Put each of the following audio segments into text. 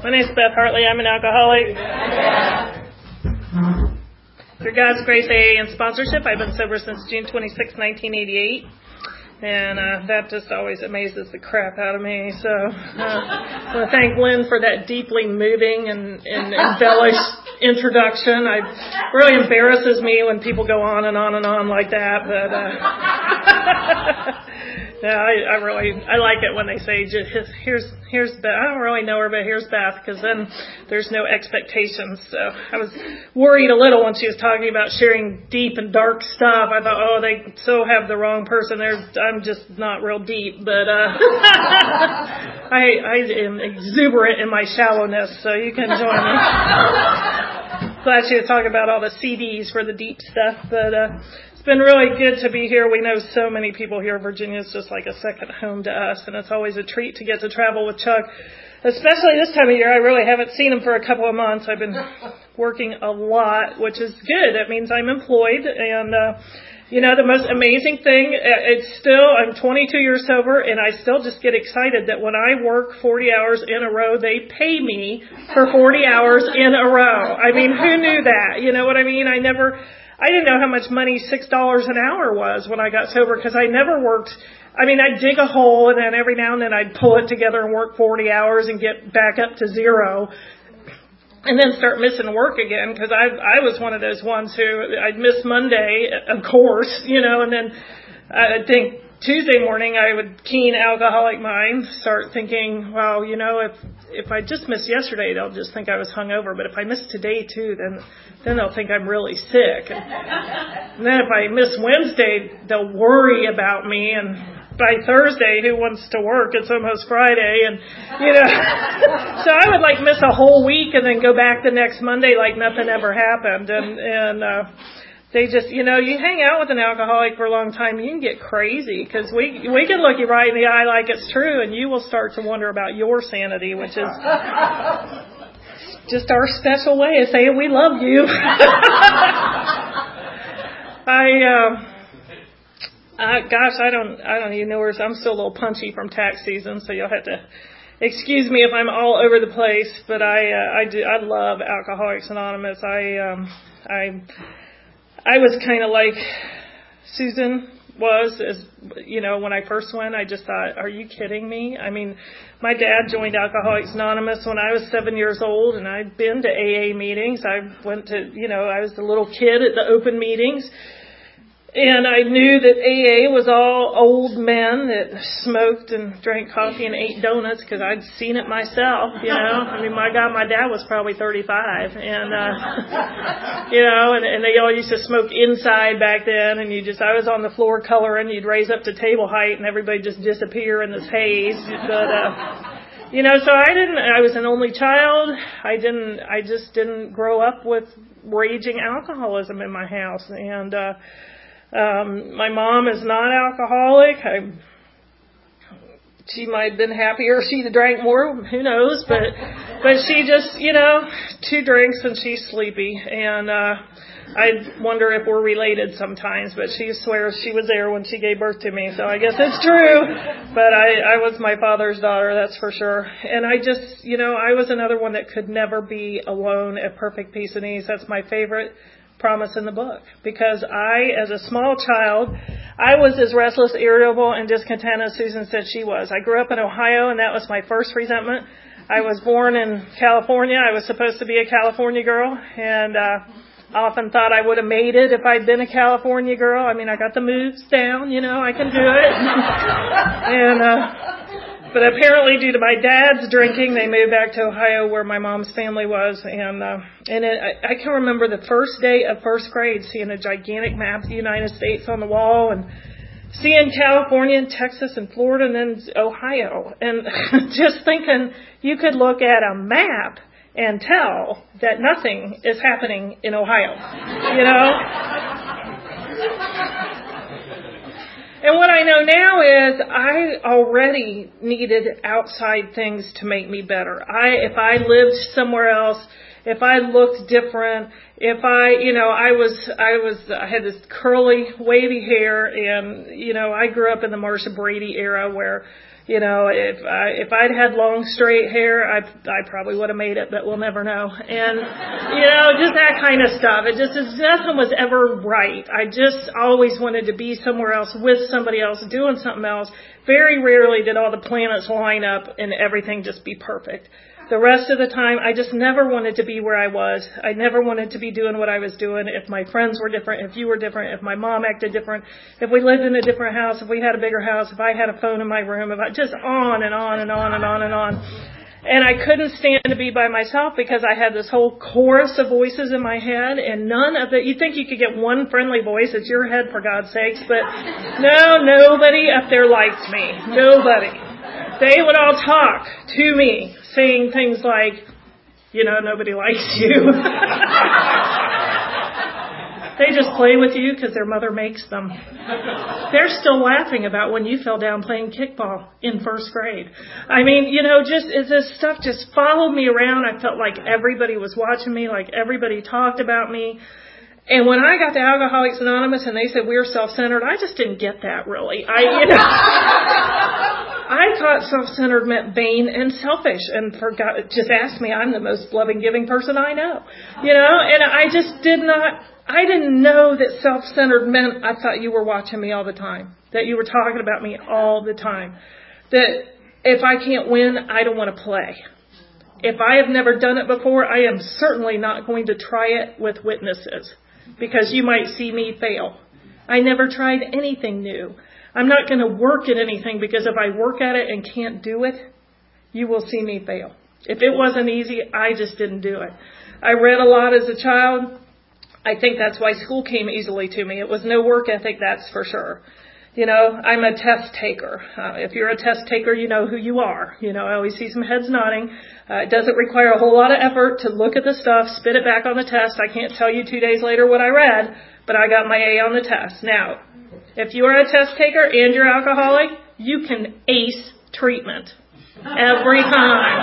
My name's Beth Hartley. I'm an alcoholic. Through God's grace, AA, and sponsorship, I've been sober since June 26, 1988. And that just always amazes the crap out of me. So I want to thank Lynn for that deeply moving and embellished introduction. It really embarrasses me when people go on and on and on like that. But yeah, I like it when they say, here's Beth. I don't really know her, but here's Beth, because then there's no expectations. So I was worried a little when she was talking about sharing deep and dark stuff. I thought, oh, they so have the wrong person there. I'm just not real deep, but I am exuberant in my shallowness, so you can join me. Glad she was talking about all the CDs for the deep stuff, but it's been really good to be here. We know so many people here. Virginia's just like a second home to us, and it's always a treat to get to travel with Chuck, especially this time of year. I really haven't seen him for a couple of months. I've been working a lot, which is good. That means I'm employed, and the most amazing thing, I'm 22 years sober, and I still just get excited that when I work 40 hours in a row, they pay me for 40 hours in a row. I mean, who knew that? You know what I mean? I didn't know how much money $6 an hour was when I got sober, because I never worked. I mean, I'd dig a hole, and then every now and then I'd pull it together and work 40 hours and get back up to zero, and then start missing work again, because I was one of those ones who I'd miss Monday, of course, and then I think Tuesday morning I would keen alcoholic mind, start thinking, well, if I just miss yesterday, they'll just think I was hungover, but if I miss today too, then they'll think I'm really sick. And then if I miss Wednesday, they'll worry about me, and by Thursday, who wants to work? It's almost Friday, and so I would miss a whole week and then go back the next Monday like nothing ever happened. And they just, you hang out with an alcoholic for a long time, you can get crazy, because we can look you right in the eye like it's true, and you will start to wonder about your sanity, which is just our special way of saying we love you. I don't even know where. I'm still a little punchy from tax season, so you'll have to excuse me if I'm all over the place. But I love Alcoholics Anonymous. I was kind of like Susan was, as when I first went. I just thought, are you kidding me? I mean, my dad joined Alcoholics Anonymous when I was 7 years old, and I'd been to AA meetings. I went to, I was the little kid at the open meetings. And I knew that AA was all old men that smoked and drank coffee and ate donuts, because I'd seen it myself, I mean, my God, my dad was probably 35, and, and they all used to smoke inside back then, and I was on the floor coloring, you'd raise up to table height, and everybody just disappear in this haze, but, so I was an only child. I just didn't grow up with raging alcoholism in my house, and, my mom is not alcoholic. She might have been happier if she'd have drank more. Who knows? But she just, 2 drinks and she's sleepy. And I wonder if we're related sometimes. But she swears she was there when she gave birth to me. So I guess it's true. But I was my father's daughter, that's for sure. And I just, I was another one that could never be alone at perfect peace and ease. That's my favorite promise in the book, because as a small child, I was as restless, irritable, and discontent as Susan said she was. I grew up in Ohio, and that was my first resentment. I was born in California. I was supposed to be a California girl, and I often thought I would have made it if I'd been a California girl. I mean, I got the moves down, I can do it. But apparently, due to my dad's drinking, they moved back to Ohio, where my mom's family was. And I can remember the first day of first grade, seeing a gigantic map of the United States on the wall, and seeing California and Texas and Florida and then Ohio, and just thinking you could look at a map and tell that nothing is happening in Ohio, And what I know now is I already needed outside things to make me better. If I lived somewhere else if I looked different, if I had this curly, wavy hair, and, I grew up in the Marsha Brady era where, if I'd had long straight hair, I probably would have made it, but we'll never know. And, just that kind of stuff. Nothing was ever right. I just always wanted to be somewhere else with somebody else doing something else. Very rarely did all the planets line up and everything just be perfect. The rest of the time, I just never wanted to be where I was. I never wanted to be doing what I was doing. If my friends were different, if you were different, if my mom acted different, if we lived in a different house, if we had a bigger house, if I had a phone in my room, just on and on and on and on and on. And I couldn't stand to be by myself because I had this whole chorus of voices in my head, and you think you could get one friendly voice, it's your head for God's sakes, but no, nobody up there liked me. Nobody. They would all talk to me, saying things like, nobody likes you. They just play with you because their mother makes them. They're still laughing about when you fell down playing kickball in first grade. I mean, this stuff just followed me around. I felt like everybody was watching me, like everybody talked about me. And when I got to Alcoholics Anonymous and they said we're self-centered, I just didn't get that really. I thought self-centered meant vain and selfish, and just ask me, I'm the most loving, giving person I know. And I didn't know that self-centered meant I thought you were watching me all the time, that you were talking about me all the time, that if I can't win, I don't want to play. If I have never done it before, I am certainly not going to try it with witnesses, because you might see me fail. I never tried anything new. I'm not going to work at anything, because if I work at it and can't do it, you will see me fail. If it wasn't easy, I just didn't do it. I read a lot as a child. I think that's why school came easily to me. It was no work ethic, that's for sure. I'm a test taker. If you're a test taker, you know who you are. I always see some heads nodding. It doesn't require a whole lot of effort to look at the stuff, spit it back on the test. I can't tell you 2 days later what I read, but I got my A on the test. Now, if you are a test taker and you're alcoholic, you can ace treatment. Every time.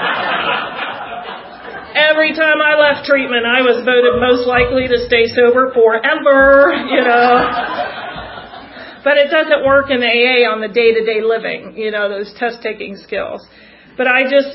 Every time I left treatment, I was voted most likely to stay sober forever, But it doesn't work in AA on the day-to-day living, those test-taking skills. But I just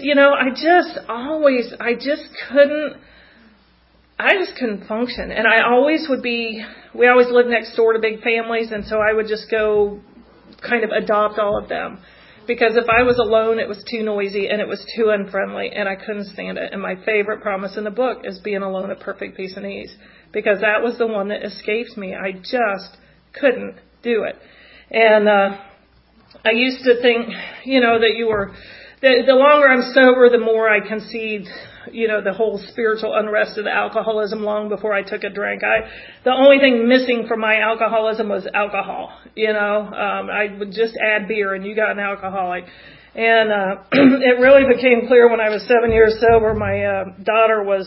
couldn't function. And we always lived next door to big families, and so I would just go kind of adopt all of them. Because if I was alone, it was too noisy and it was too unfriendly, and I couldn't stand it. And my favorite promise in the book is being alone at perfect peace and ease, because that was the one that escaped me. I just couldn't do it. And I used to think, that the longer I'm sober, the more I concede, the whole spiritual unrest of the alcoholism long before I took a drink. The only thing missing from my alcoholism was alcohol. I would just add beer and you got an alcoholic. And it really became clear when I was 7 years sober. My daughter was,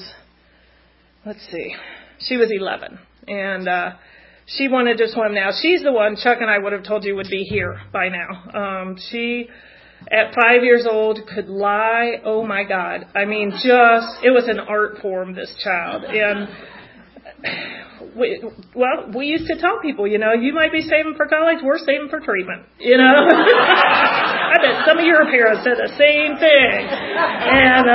she was 11. And she wanted to swim now. She's the one, Chuck and I would have told you would be here by now. She, at 5 years old, could lie. Oh my God. I mean, it was an art form, this child. And we used to tell people, you might be saving for college, we're saving for treatment, I bet some of your parents said the same thing. And,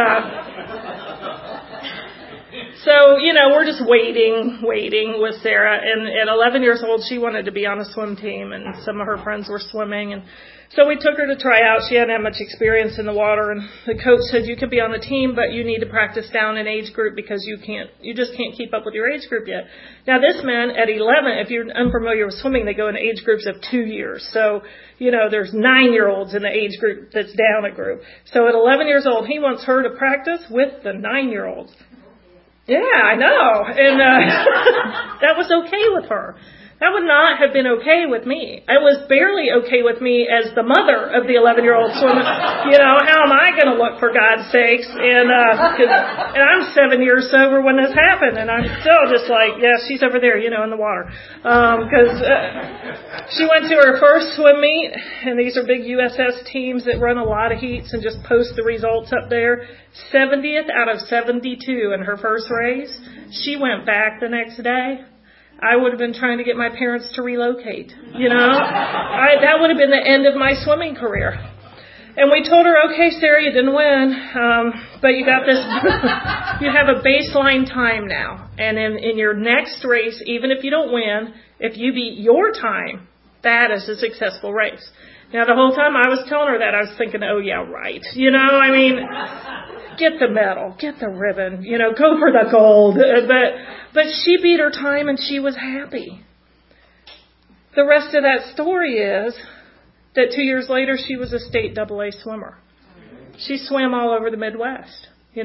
so, we're just waiting with Sarah. And at 11 years old, she wanted to be on a swim team, and some of her friends were swimming. And so we took her to try out. She hadn't had much experience in the water, and the coach said, you could be on the team, but you need to practice down in age group because you just can't keep up with your age group yet. Now, this man at 11, if you're unfamiliar with swimming, they go in age groups of 2 years. So, there's 9-year-olds in the age group that's down a group. So at 11 years old, he wants her to practice with the 9-year-olds. Yeah, I know. And that was okay with her. That would not have been okay with me. It was barely okay with me as the mother of the 11-year-old swimmer. How am I going to look, for God's sakes? And I'm 7 years sober when this happened, and I'm still just like, yeah, she's over there, in the water. Because she went to her first swim meet, and these are big USS teams that run a lot of heats and just post the results up there. 70th out of 72 in her first race. She went back the next day. I would have been trying to get my parents to relocate, that would have been the end of my swimming career. And we told her, okay, Sarah, you didn't win, but you got this, you have a baseline time now. And in your next race, even if you don't win, if you beat your time, that is a successful race. Now, the whole time I was telling her that, I was thinking, oh, yeah, right. Get the medal, get the ribbon, go for the gold. But she beat her time and she was happy. The rest of that story is that 2 years later, she was a state AA swimmer. She swam all over the Midwest,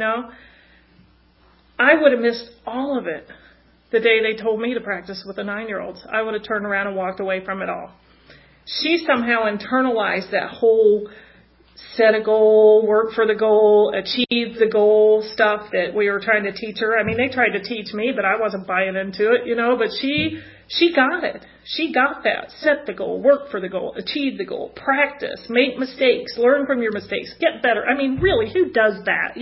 I would have missed all of it the day they told me to practice with the 9-year-olds. I would have turned around and walked away from it all. She somehow internalized that whole set a goal, work for the goal, achieve the goal stuff that we were trying to teach her. I mean, they tried to teach me, but I wasn't buying into it, but she got it. She got that. Set the goal, work for the goal, achieve the goal, practice, make mistakes, learn from your mistakes, get better. I mean, really, who does that,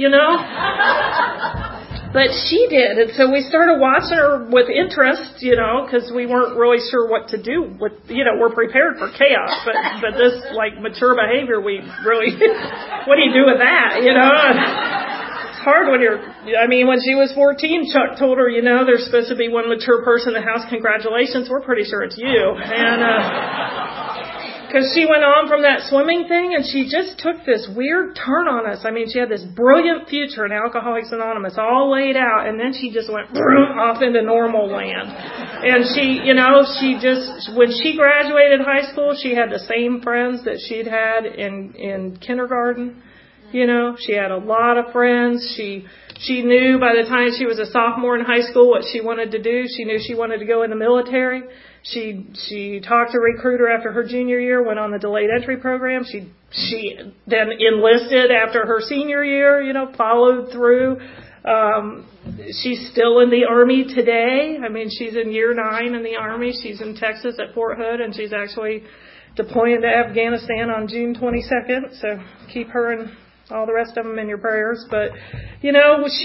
But she did, and so we started watching her with interest, because we weren't really sure what to do. We're prepared for chaos, but this mature behavior, we really, what do you do with that? It's hard when when she was 14, Chuck told her, there's supposed to be one mature person in the house. Congratulations, we're pretty sure it's you, and. Because she went on from that swimming thing, and she just took this weird turn on us. I mean, she had this brilliant future in Alcoholics Anonymous all laid out, and then she just went off into normal land. And she when she graduated high school, she had the same friends that she'd had in kindergarten. She had a lot of friends. She knew by the time she was a sophomore in high school what she wanted to do. She knew she wanted to go in the military. She talked to a recruiter after her junior year, went on the delayed entry program. She then enlisted after her senior year, followed through. She's still in the Army today. I mean, she's in year 9 in the Army. She's in Texas at Fort Hood, and she's actually deploying to Afghanistan on June 22nd. So keep her and all the rest of them in your prayers. But, you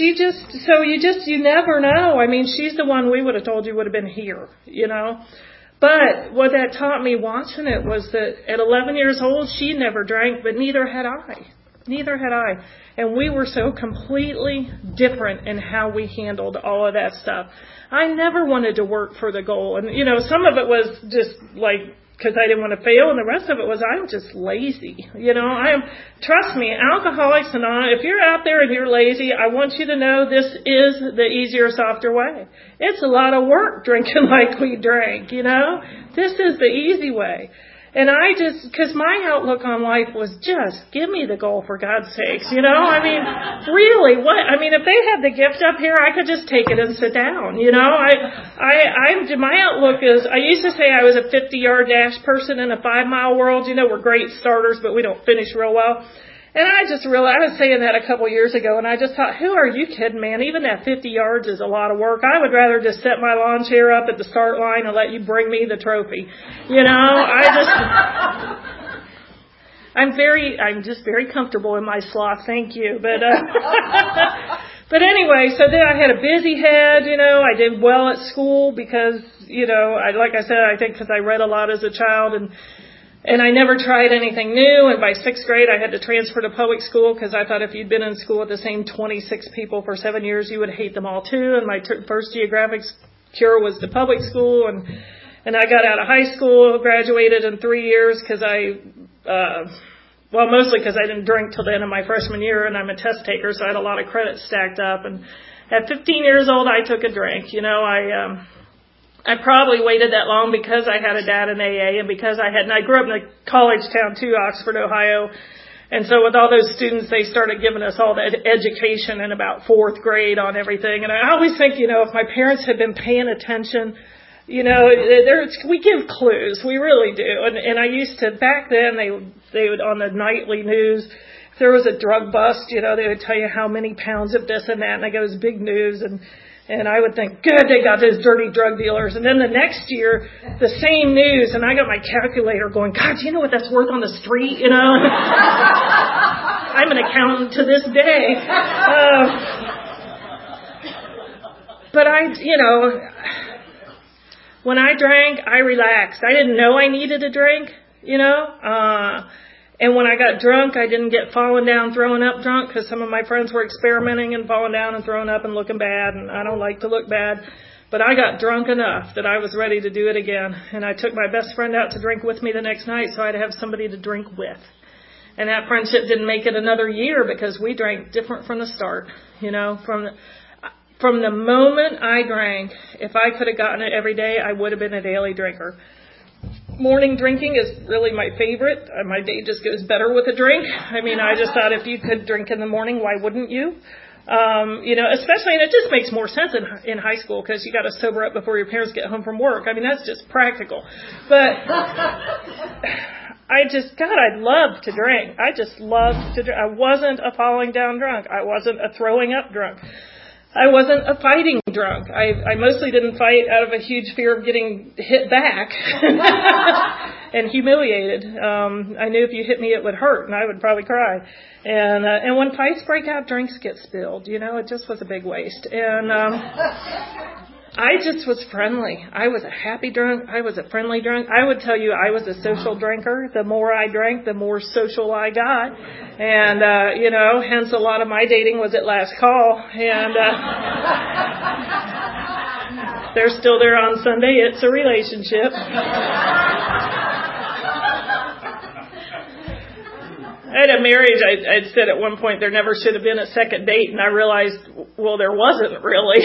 never know. I mean, she's the one we would have told you would have been here, But what that taught me watching it was that at 11 years old, she never drank, but neither had I. And we were so completely different in how we handled all of that stuff. I never wanted to work for the goal. And, some of it was just because I didn't want to fail, and the rest of it was I'm just lazy. Trust me, Alcoholics Anonymous, if you're out there and you're lazy, I want you to know this is the easier, softer way. It's a lot of work drinking like we drank, This is the easy way. And because my outlook on life was just, give me the goal for God's sakes, really, if they had the gift up here, I could just take it and sit down, my outlook is, I used to say I was a 50-yard dash person in a 5-mile world, we're great starters, but we don't finish real well. And I just realized, I was saying that a couple of years ago, and I just thought, who are you kidding, man? Even that 50 yards is a lot of work. I would rather just set my lawn chair up at the start line and let you bring me the trophy. I'm just very comfortable in my sloth, thank you. But anyway, so then I had a busy head, I did well at school because, like I said, I think because I read a lot as a child, and I never tried anything new. And by 6th grade, I had to transfer to public school because I thought if you'd been in school with the same 26 people for 7 years, you would hate them all too. And my first geographic cure was to public school. And I got out of high school, graduated in 3 years because mostly because I didn't drink till the end of my freshman year, and I'm a test taker, so I had a lot of credits stacked up. And at 15 years old, I took a drink. I probably waited that long because I had a dad in AA, and because I grew up in a college town too, Oxford, Ohio. And so with all those students, they started giving us all that education in about 4th grade on everything. And I always think, if my parents had been paying attention, we give clues. We really do. And I used to, back then, they would, on the nightly news, if there was a drug bust, they would tell you how many pounds of this and that, and I go, it was big news, and I would think, good, they got those dirty drug dealers. And then the next year, the same news, and I got my calculator going, God, do you know what that's worth on the street, I'm an accountant to this day. But when I drank, I relaxed. I didn't know I needed a drink, and when I got drunk, I didn't get falling down, throwing up drunk, because some of my friends were experimenting and falling down and throwing up and looking bad, and I don't like to look bad. But I got drunk enough that I was ready to do it again. And I took my best friend out to drink with me the next night so I'd have somebody to drink with. And that friendship didn't make it another year because we drank different from the start. From the moment I drank, if I could have gotten it every day, I would have been a daily drinker. Morning drinking is really my favorite. My day just goes better with a drink. I just thought if you could drink in the morning, why wouldn't you? Especially, and it just makes more sense in high school because you got to sober up before your parents get home from work. That's just practical. But I loved to drink. I just loved to drink. I wasn't a falling down drunk. I wasn't a throwing up drunk. I wasn't a fighting drunk. I mostly didn't fight out of a huge fear of getting hit back and humiliated. I knew if you hit me, it would hurt, and I would probably cry. And when fights break out, drinks get spilled. It just was a big waste. And I just was friendly. I was a happy drunk. I was a friendly drunk. I would tell you I was a social drinker. The more I drank, the more social I got. And, hence a lot of my dating was at last call. And they're still there on Sunday. It's a relationship. I had a marriage, I'd said at one point there never should have been a second date, and I realized, well, there wasn't really.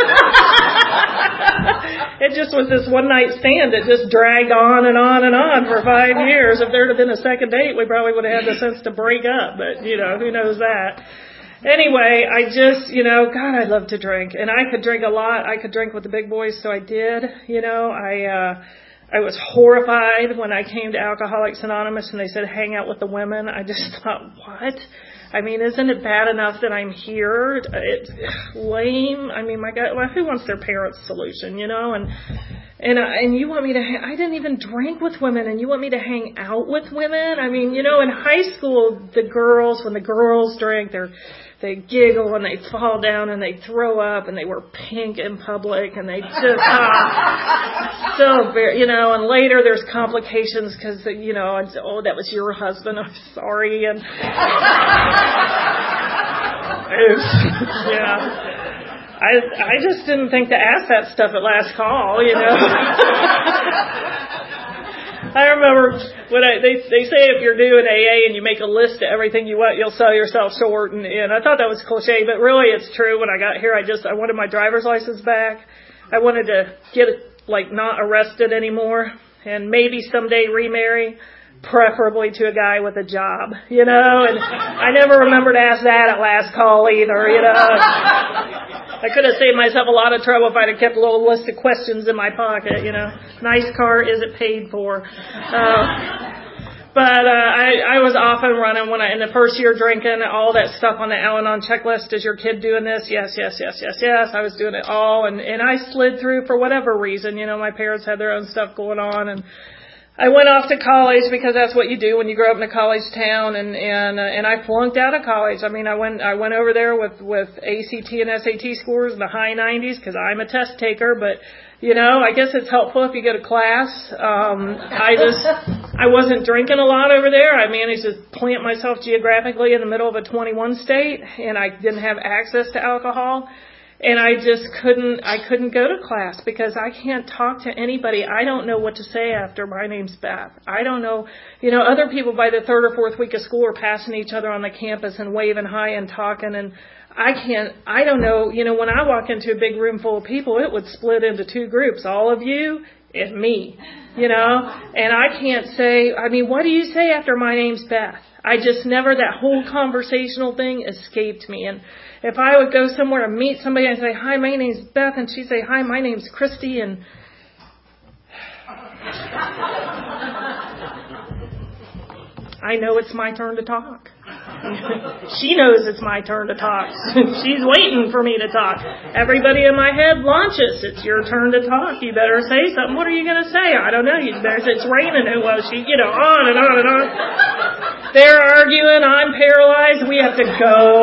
It just was this one-night stand that just dragged on and on and on for 5 years. If there had been a second date, we probably would have had the sense to break up, but, who knows that. Anyway, I just, God, I love to drink, and I could drink a lot. I could drink with the big boys, so I did, I was horrified when I came to Alcoholics Anonymous and they said, hang out with the women. I just thought, what? Isn't it bad enough that I'm here? It's lame. My God, who wants their parents' solution, And you want me to, I didn't even drink with women, and you want me to hang out with women? In high school, when the girls drink, they giggle and they fall down and they throw up and they wear pink in public and they just, and later there's complications because, that was your husband, I'm sorry, and, I just didn't think to ask that stuff at last call, I remember when they say if you're doing AA and you make a list of everything you want, you'll sell yourself short. And I thought that was cliche, but really it's true. When I got here, I wanted my driver's license back. I wanted to get not arrested anymore and maybe someday remarry, preferably to a guy with a job, and I never remembered to ask that at last call either, I could have saved myself a lot of trouble if I'd have kept a little list of questions in my pocket, Nice car, is it paid for? But I was off and running in the first year drinking, all that stuff on the Al-Anon checklist. Is your kid doing this? Yes. I was doing it all, and I slid through for whatever reason. My parents had their own stuff going on, and I went off to college because that's what you do when you grow up in a college town, and I flunked out of college. I went over there with ACT and SAT scores in the high 90s because I'm a test taker, but I guess it's helpful if you go to class. I wasn't drinking a lot over there. I managed to plant myself geographically in the middle of a 21 state, and I didn't have access to alcohol. And I couldn't go to class because I can't talk to anybody. I don't know what to say after my name's Beth. I don't know, other people by the third or fourth week of school are passing each other on the campus and waving hi and talking, and I don't know, when I walk into a big room full of people, it would split into two groups, all of you and me, and I can't say, what do you say after my name's Beth? That whole conversational thing escaped me. And if I would go somewhere to meet somebody and say, hi, my name's Beth, and she'd say, hi, my name's Christy, and I know it's my turn to talk. She knows it's my turn to talk. She's waiting for me to talk. Everybody in my head launches. It's your turn to talk. You better say something. What are you going to say? I don't know. You better say it's raining. Well, she, on and on and on. They're arguing. I'm paralyzed. We have to go.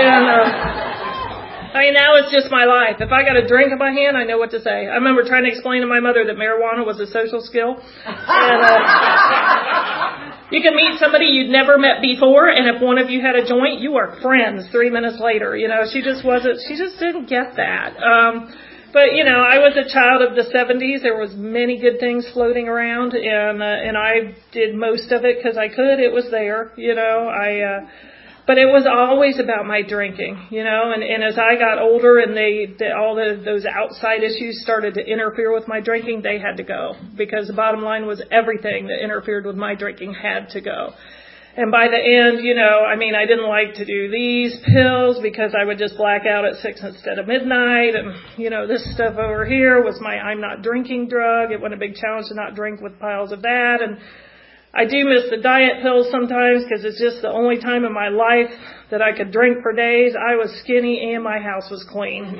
Now it's just my life. If I got a drink in my hand, I know what to say. I remember trying to explain to my mother that marijuana was a social skill. And you can meet somebody you'd never met before, and if one of you had a joint, you are friends 3 minutes later. She just didn't get that. But I was a child of the 70s. There was many good things floating around, and I did most of it because I could. It was there, but it was always about my drinking, and as I got older and those outside issues started to interfere with my drinking, they had to go, because the bottom line was everything that interfered with my drinking had to go. And by the end, I didn't like to do these pills because I would just black out at 6 instead of midnight. And, this stuff over here was my I'm not drinking drug. It wasn't a big challenge to not drink with piles of that. And I do miss the diet pills sometimes because it's just the only time in my life that I could drink for days. I was skinny and my house was clean,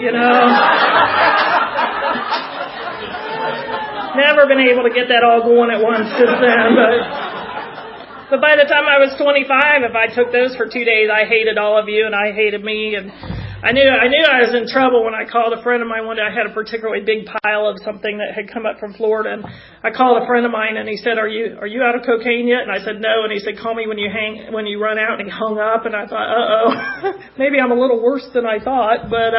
Never been able to get that all going at once since then, but by the time I was 25, if I took those for 2 days, I hated all of you and I hated me, and I knew I was in trouble when I called a friend of mine one day. I had a particularly big pile of something that had come up from Florida, and I called a friend of mine and he said, "Are you out of cocaine yet?" And I said, "No." And he said, "Call me when you run out." And he hung up, and I thought, maybe I'm a little worse than I thought, but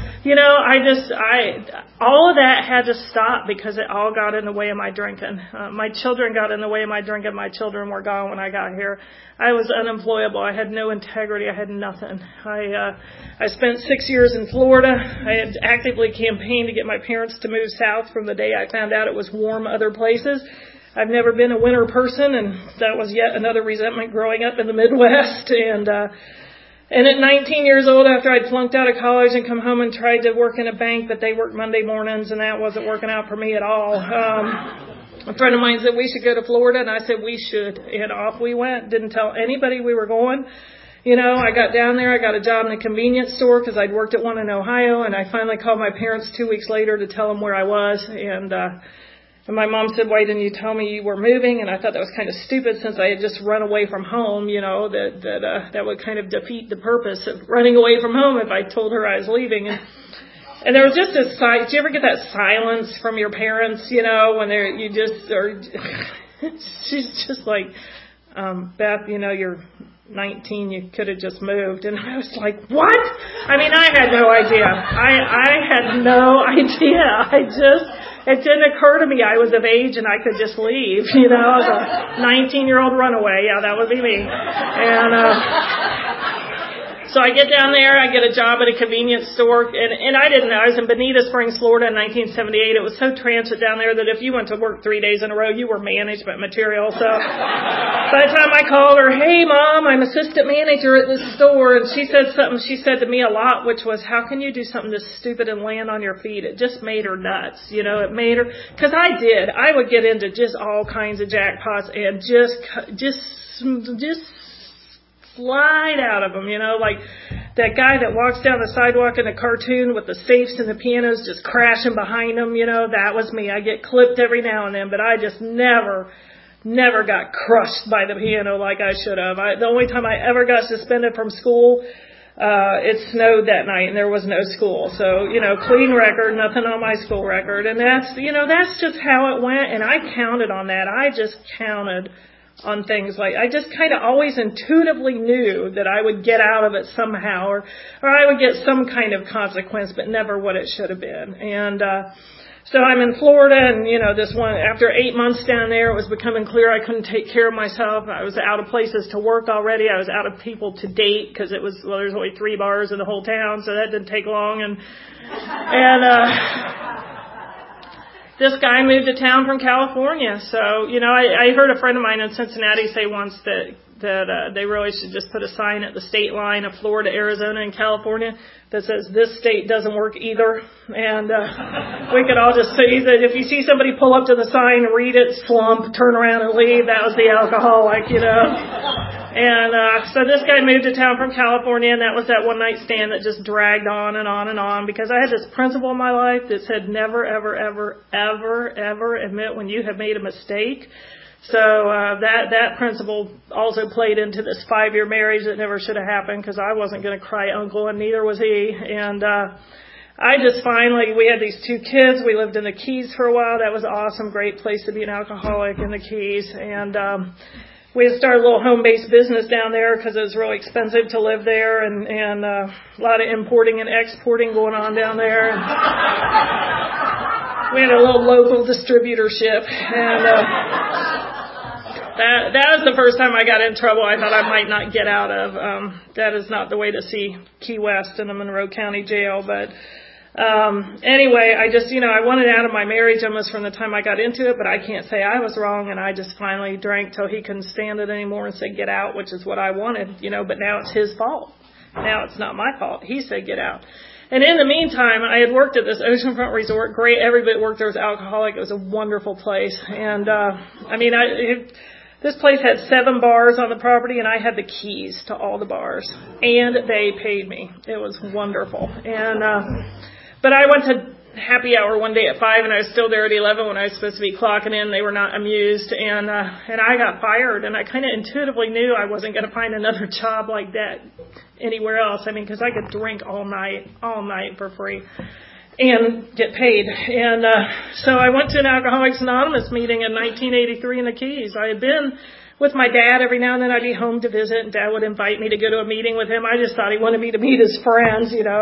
all of that had to stop because it all got in the way of my drinking. My children got in the way of my drinking. My children were gone when I got here. I was unemployable. I had no integrity. I had nothing. I spent 6 years in Florida. I had actively campaigned to get my parents to move south from the day I found out it was warm other places. I've never been a winter person, and that was yet another resentment growing up in the Midwest. And at 19 years old, after I'd flunked out of college and come home and tried to work in a bank, but they worked Monday mornings, and that wasn't working out for me at all. A friend of mine said we should go to Florida, and I said we should. And off we went. Didn't tell anybody we were going. I got down there. I got a job in a convenience store because I'd worked at one in Ohio, and I finally called my parents 2 weeks later to tell them where I was. And my mom said, "Why didn't you tell me you were moving?" And I thought that was kind of stupid since I had just run away from home, that would kind of defeat the purpose of running away from home if I told her I was leaving. And there was just this do you ever get that silence from your parents, when she's just like, "Beth, you're 19, you could have just moved." And I was like, what? I had no idea. I had no idea. It didn't occur to me I was of age and I could just leave, I was a 19-year-old runaway. Yeah, that would be me. And, so I get down there, I get a job at a convenience store, and I didn't know. I was in Bonita Springs, Florida in 1978. It was so transit down there that if you went to work 3 days in a row, you were management material. So by the time I called her, "Hey, Mom, I'm assistant manager at this store," and she said something she said to me a lot, which was, "How can you do something this stupid and land on your feet?" It just made her nuts. It made her, because I did. I would get into just all kinds of jackpots and just slide out of them, like that guy that walks down the sidewalk in a cartoon with the safes and the pianos just crashing behind him, that was me. I get clipped every now and then, but I just never got crushed by the piano like I should have. The only time I ever got suspended from school, it snowed that night and there was no school. So, clean record, nothing on my school record. And that's just how it went. And I counted on that. I just counted on things like, I just kind of always intuitively knew that I would get out of it somehow, or I would get some kind of consequence, but never what it should have been. And so I'm in Florida, and after 8 months down there, it was becoming clear I couldn't take care of myself. I was out of places to work already. I was out of people to date because there's only 3 bars in the whole town, so that didn't take long. And this guy moved to town from California. So, I heard a friend of mine in Cincinnati say once that that they really should just put a sign at the state line of Florida, Arizona, and California that says this state doesn't work either. And we could all just see that if you see somebody pull up to the sign, read it, slump, turn around and leave, that was the alcoholic, And so this guy moved to town from California, and that was that one-night stand that just dragged on and on and on, because I had this principle in my life that said never, ever, ever, ever, ever admit when you have made a mistake. So that principle also played into this 5-year marriage that never should have happened, because I wasn't going to cry uncle, and neither was he. And I just finally, we had these 2 kids. We lived in the Keys for a while. That was awesome, great place to be an alcoholic in the Keys. And we had started a little home-based business down there because it was really expensive to live there, and a lot of importing and exporting going on down there. And we had a little local distributorship, and that was the first time I got in trouble I thought I might not get out of. That is not the way to see Key West in the Monroe County Jail, but anyway, I just, I wanted out of my marriage almost from the time I got into it, but I can't say I was wrong, and I just finally drank till he couldn't stand it anymore and said, get out, which is what I wanted, but now it's his fault. Now it's not my fault. He said, get out. And in the meantime, I had worked at this oceanfront resort. Great. Everybody that worked there was alcoholic. It was a wonderful place. And, this place had 7 bars on the property, and I had the keys to all the bars. And they paid me. It was wonderful. And, but I went to happy hour one day at 5, and I was still there at 11 when I was supposed to be clocking in. They were not amused, and I got fired, and I kind of intuitively knew I wasn't going to find another job like that anywhere else. Because I could drink all night for free and get paid. And so I went to an Alcoholics Anonymous meeting in 1983 in the Keys. I had been with my dad. Every now and then I'd be home to visit, and Dad would invite me to go to a meeting with him. I just thought he wanted me to meet his friends, and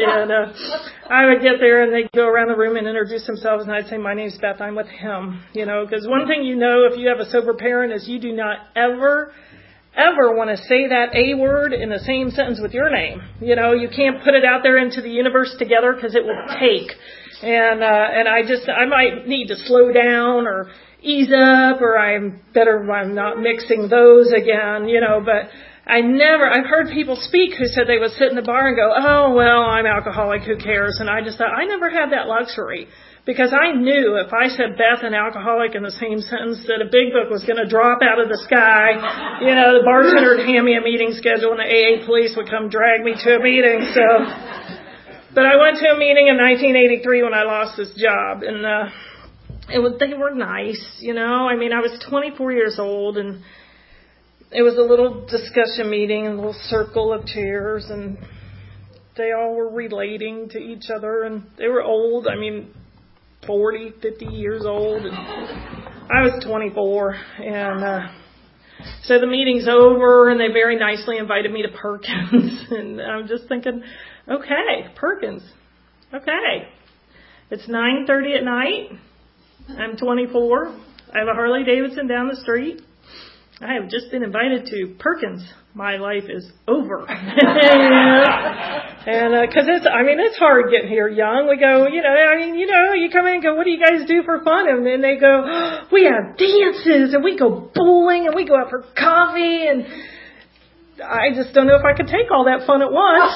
I would get there, and they'd go around the room and introduce themselves, and I'd say, my name's Beth, I'm with him, because one thing if you have a sober parent is you do not ever want to say that A word in the same sentence with your name. You can't put it out there into the universe together because it will take. And I might need to slow down or ease up, or I'm not mixing those again, but I've heard people speak who said they would sit in the bar and go, oh, well, I'm alcoholic, who cares? And I just thought, I never had that luxury, because I knew if I said Beth and alcoholic in the same sentence that a big book was going to drop out of the sky. The bartender would hand me a meeting schedule, and the AA police would come drag me to a meeting. But I went to a meeting in 1983 when I lost this job, and they were nice, I was 24 years old, and it was a little discussion meeting, a little circle of chairs, and they all were relating to each other, and they were old, 40, 50 years old, and I was 24, and so the meeting's over, and they very nicely invited me to Perkins, and I'm just thinking, okay, Perkins, okay, it's 9:30 at night, I'm 24, I have a Harley Davidson down the street, I have just been invited to Perkins. My life is over. And because it's hard getting here young. We go, you come in and go, what do you guys do for fun? And then they go, we have dances, and we go bowling, and we go out for coffee, and I just don't know if I could take all that fun at once,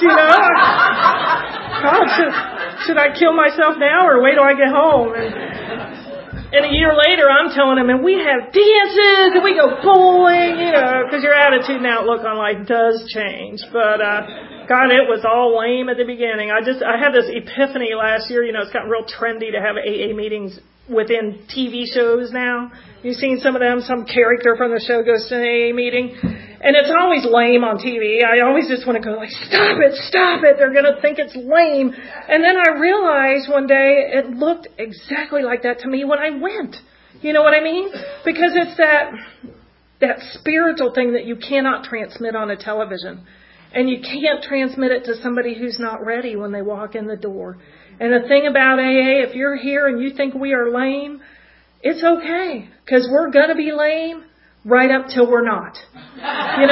God, should I kill myself now, or wait till I get home? And a year later, I'm telling them, and we have dances, and we go bowling, because your attitude and outlook on life does change. But, God, it was all lame at the beginning. I had this epiphany last year. It's gotten real trendy to have AA meetings within TV shows now. You've seen some of them. Some character from the show goes to an AA meeting. And it's always lame on TV. I always just want to go stop it. They're going to think it's lame. And then I realized one day it looked exactly like that to me when I went. You know what I mean? Because it's that spiritual thing that you cannot transmit on a television. And you can't transmit it to somebody who's not ready when they walk in the door. And the thing about AA, if you're here and you think we are lame, it's okay. Because we're going to be lame right up till we're not. And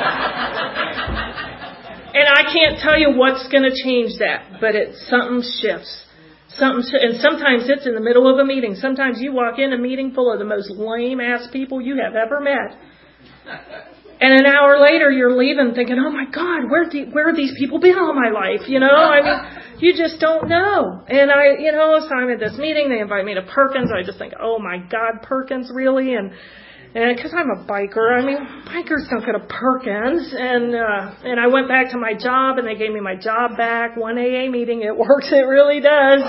I can't tell you what's going to change that, but something shifts. And sometimes it's in the middle of a meeting. Sometimes you walk in a meeting full of the most lame-ass people you have ever met. And an hour later, you're leaving thinking, oh my God, where have these people been all my life? I mean, you just don't know. And so I'm at this meeting, they invite me to Perkins. I just think, oh my God, Perkins, really? And because I'm a biker, I mean, bikers don't go to Perkins. And I went back to my job and they gave me my job back. One AA meeting, it works. It really does,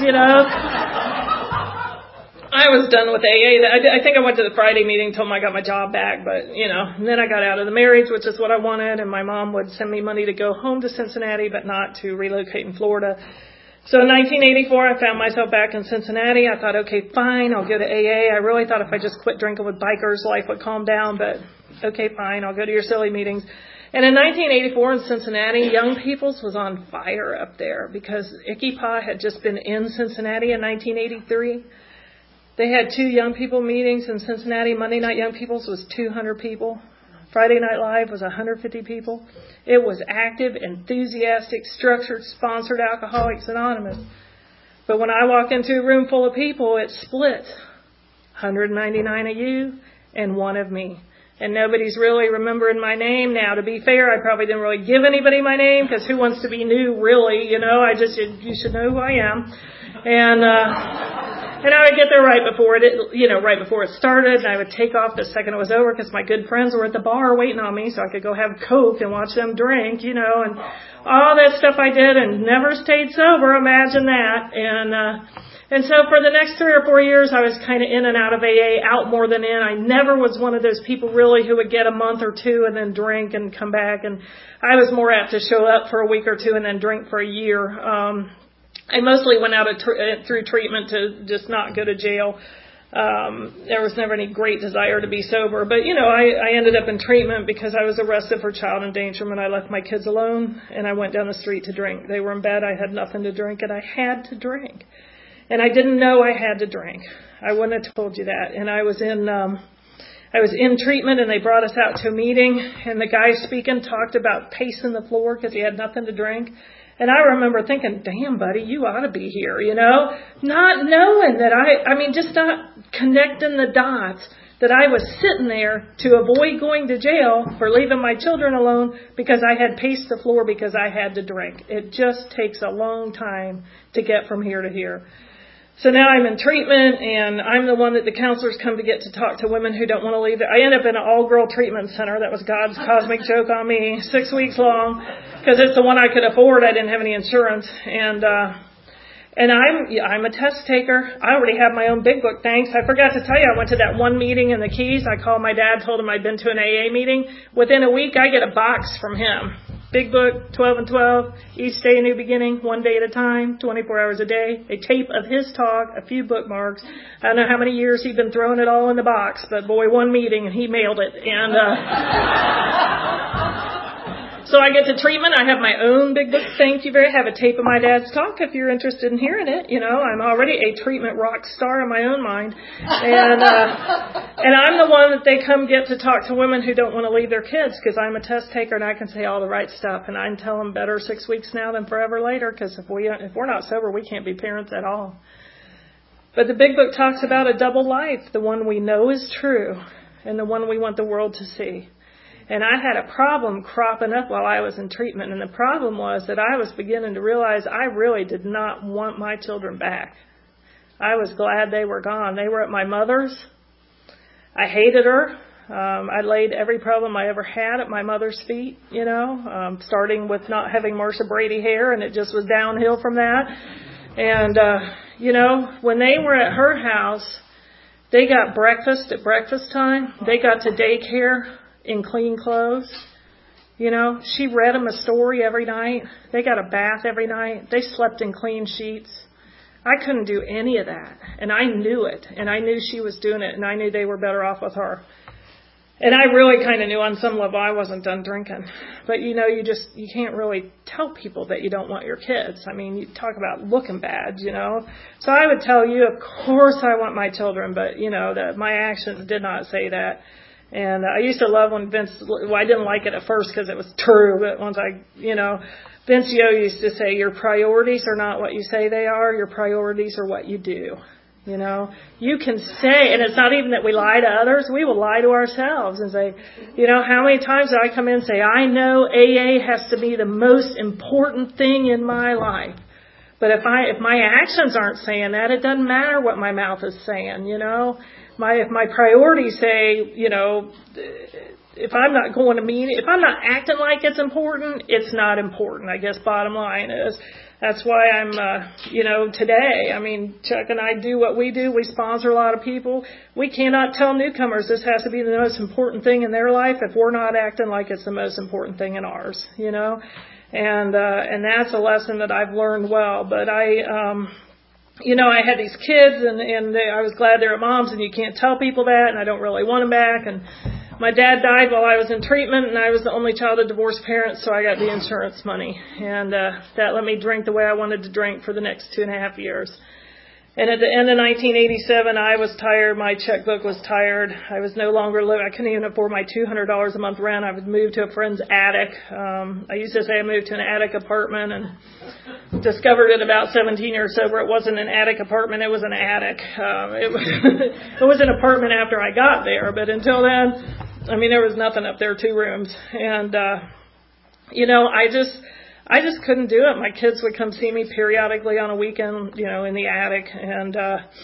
I was done with AA. I think I went to the Friday meeting, told them I got my job back, but, and then I got out of the marriage, which is what I wanted, and my mom would send me money to go home to Cincinnati, but not to relocate in Florida. So in 1984, I found myself back in Cincinnati. I thought, okay, fine, I'll go to AA. I really thought if I just quit drinking with bikers, life would calm down, but okay, fine, I'll go to your silly meetings. And in 1984 in Cincinnati, Young People's was on fire up there because Icky Pa had just been in Cincinnati in 1983. They had 2 young people meetings in Cincinnati. Monday Night Young People's was 200 people. Friday Night Live was 150 people. It was active, enthusiastic, structured, sponsored Alcoholics Anonymous. But when I walk into a room full of people, it split. 199 of you and 1 of me. And nobody's really remembering my name now. To be fair, I probably didn't really give anybody my name because who wants to be new, really? You should know who I am. And I would get there right before it started, and I would take off the second it was over because my good friends were at the bar waiting on me so I could go have Coke and watch them drink, and all that stuff I did and never stayed sober. Imagine that. And so for the next 3 or 4 years, I was kind of in and out of AA, out more than in. I never was one of those people really who would get a month or 2 and then drink and come back. And I was more apt to show up for a week or 2 and then drink for a year. I mostly went out through treatment to just not go to jail. There was never any great desire to be sober. But, I ended up in treatment because I was arrested for child endangerment. I left my kids alone, and I went down the street to drink. They were in bed. I had nothing to drink, and I had to drink. And I didn't know I had to drink. I wouldn't have told you that. And I was in treatment, and they brought us out to a meeting, and the guy speaking talked about pacing the floor because he had nothing to drink. And I remember thinking, damn, buddy, you ought to be here, not knowing that just not connecting the dots that I was sitting there to avoid going to jail for leaving my children alone because I had paced the floor because I had to drink. It just takes a long time to get from here to here. So now I'm in treatment, and I'm the one that the counselors come to get to talk to women who don't want to leave. I end up in an all-girl treatment center. That was God's cosmic joke on me, 6 weeks long, because it's the one I could afford. I didn't have any insurance, and I'm a test taker. I already have my own big book, thanks. I forgot to tell you, I went to that one meeting in the Keys. I called my dad, told him I'd been to an AA meeting. Within a week, I get a box from him. Big book, 12 and 12, each day a new beginning, 1 day at a time, 24 hours a day, a tape of his talk, a few bookmarks. I don't know how many years he'd been throwing it all in the box, but boy, one meeting and he mailed it. And so I get to treatment. I have my own big book. Thank you very much. I have a tape of my dad's talk if you're interested in hearing it. I'm already a treatment rock star in my own mind. And I'm the one that they come get to talk to women who don't want to leave their kids because I'm a test taker and I can say all the right stuff. And I can tell them better 6 weeks now than forever later because if we're not sober, we can't be parents at all. But the big book talks about a double life, the one we know is true and the one we want the world to see. And I had a problem cropping up while I was in treatment. And the problem was that I was beginning to realize I really did not want my children back. I was glad they were gone. They were at my mother's. I hated her. I laid every problem I ever had at my mother's feet, starting with not having Marsha Brady hair. And it just was downhill from that. And, when they were at her house, they got breakfast at breakfast time. They got to daycare in clean clothes. She read them a story every night. They got a bath every night. They slept in clean sheets. I couldn't do any of that. And I knew it. And I knew she was doing it. And I knew they were better off with her. And I really kind of knew on some level I wasn't done drinking. But, you can't really tell people that you don't want your kids. I mean, you talk about looking bad, So I would tell you, of course I want my children. But, that my actions did not say that. And I used to love when I didn't like it at first because it was true, but once Vince Yo used to say, your priorities are not what you say they are, your priorities are what you do. You know, you can say, and it's not even that we lie to others, we will lie to ourselves and say, you know, how many times do I come in and say, I know AA has to be the most important thing in my life. But if my actions aren't saying that, it doesn't matter what my mouth is saying, you know. If my priorities say, you know, if I'm not going to mean it, if I'm not acting like it's important, it's not important, I guess bottom line is. That's why I'm, you know, today, I mean, Chuck and I do what we do. We sponsor a lot of people. We cannot tell newcomers this has to be the most important thing in their life if we're not acting like it's the most important thing in ours, you know. And that's a lesson that I've learned well. But you know, I had these kids and I was glad they're at mom's, and you can't tell people that, and I don't really want them back. And my dad died while I was in treatment, and I was the only child of divorced parents, so I got the insurance money. And that let me drink the way I wanted to drink for the next 2.5 years. And at the end of 1987, I was tired. My checkbook was tired. I was no longer living. I couldn't even afford my $200 a month rent. I would move to a friend's attic. I used to say I moved to an attic apartment, and discovered at about 17 years sober it wasn't an attic apartment. It was an attic. It was an apartment after I got there, but until then, I mean, there was nothing up there, 2 rooms. And, you know, I just couldn't do it. My kids would come see me periodically on a weekend, you know, in the attic. And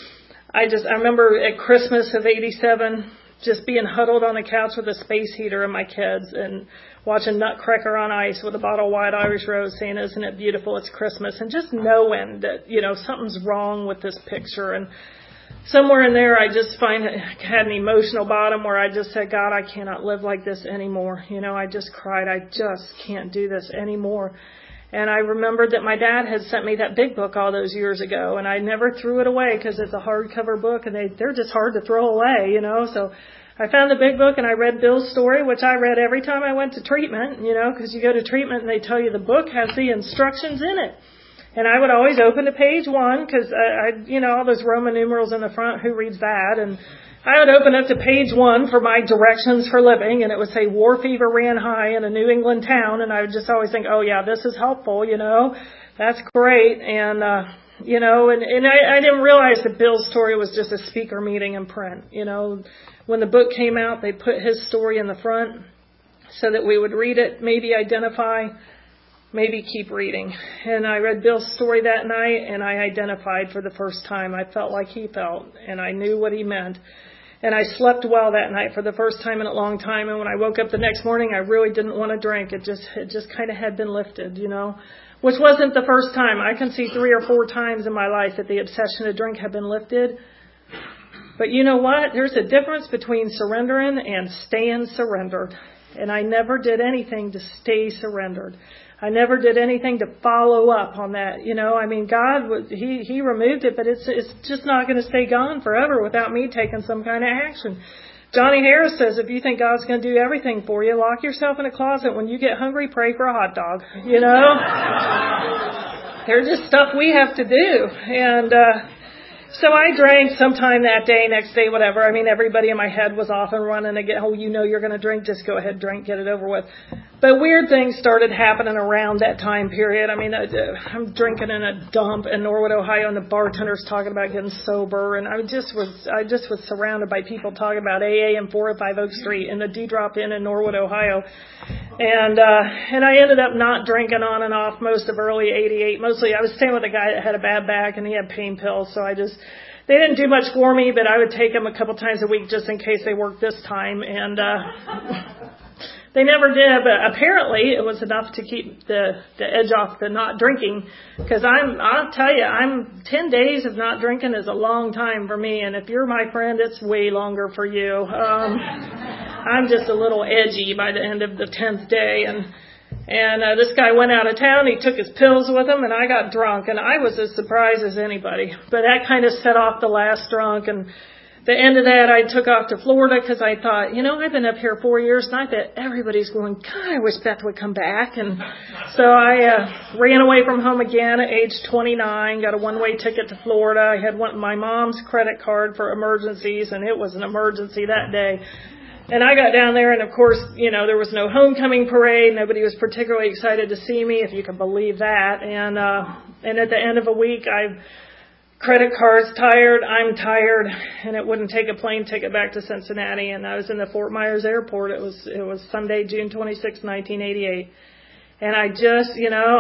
I remember at Christmas of 87, just being huddled on the couch with a space heater and my kids and watching Nutcracker on Ice with a bottle of White Irish Rose saying, isn't it beautiful, it's Christmas. And just knowing that, you know, something's wrong with this picture. And somewhere in there, I just had an emotional bottom where I just said, God, I cannot live like this anymore. You know, I just cried. I just can't do this anymore. And I remembered that my dad had sent me that big book all those years ago, and I never threw it away because it's a hardcover book, and they're just hard to throw away, you know. So I found the big book, and I read Bill's story, which I read every time I went to treatment, you know, because you go to treatment and they tell you the book has the instructions in it. And I would always open to page 1 because, you know, all those Roman numerals in the front, who reads that? And I would open up to page 1 for my directions for living, and it would say war fever ran high in a New England town. And I would just always think, oh, yeah, this is helpful, you know, that's great. And, you know, and I didn't realize that Bill's story was just a speaker meeting in print. You know, when the book came out, they put his story in the front so that we would read it, maybe identify, maybe keep reading. And I read Bill's story that night, and I identified for the first time. I felt like he felt, and I knew what he meant. And I slept well that night for the first time in a long time. And when I woke up the next morning, I really didn't want to drink. It just kind of had been lifted, you know, which wasn't the first time. I can see 3 or 4 times in my life that the obsession to drink had been lifted. But you know what? There's a difference between surrendering and staying surrendered. And I never did anything to stay surrendered. I never did anything to follow up on that. You know, I mean, God, He removed it, but it's just not going to stay gone forever without me taking some kind of action. Johnny Harris says, if you think God's going to do everything for you, lock yourself in a closet. When you get hungry, pray for a hot dog. You know? They're just stuff we have to do. And, so I drank sometime that day, next day, whatever. I mean, everybody in my head was off and running again. Oh, you know you're going to drink. Just go ahead, drink, get it over with. But weird things started happening around that time period. I mean, I'm drinking in a dump in Norwood, Ohio, and the bartender's talking about getting sober. And I just was surrounded by people talking about AA and 405 Oak Street in the D-Drop Inn in Norwood, Ohio. And I ended up not drinking on and off most of early 88. Mostly I was staying with a guy that had a bad back and he had pain pills. So they didn't do much for me, but I would take them a couple times a week just in case they worked this time. And, they never did, but apparently it was enough to keep the edge off the not drinking. Because I'll tell you, 10 days of not drinking is a long time for me. And if you're my friend, it's way longer for you. I'm just a little edgy by the end of the 10th day. And this guy went out of town. He took his pills with him, and I got drunk. And I was as surprised as anybody. But that kind of set off the last drunk. And the end of that, I took off to Florida because I thought, you know, I've been up here 4 years, and I bet everybody's going, God, I wish Beth would come back. And so I ran away from home again at age 29, got a one-way ticket to Florida. I had my mom's credit card for emergencies, and it was an emergency that day. And I got down there, and of course, you know, there was no homecoming parade. Nobody was particularly excited to see me, if you can believe that. And at the end of a week, I credit card's tired, I'm tired, and it wouldn't take a plane ticket back to Cincinnati. And I was in the Fort Myers airport. It was Sunday, June 26, 1988. And I just,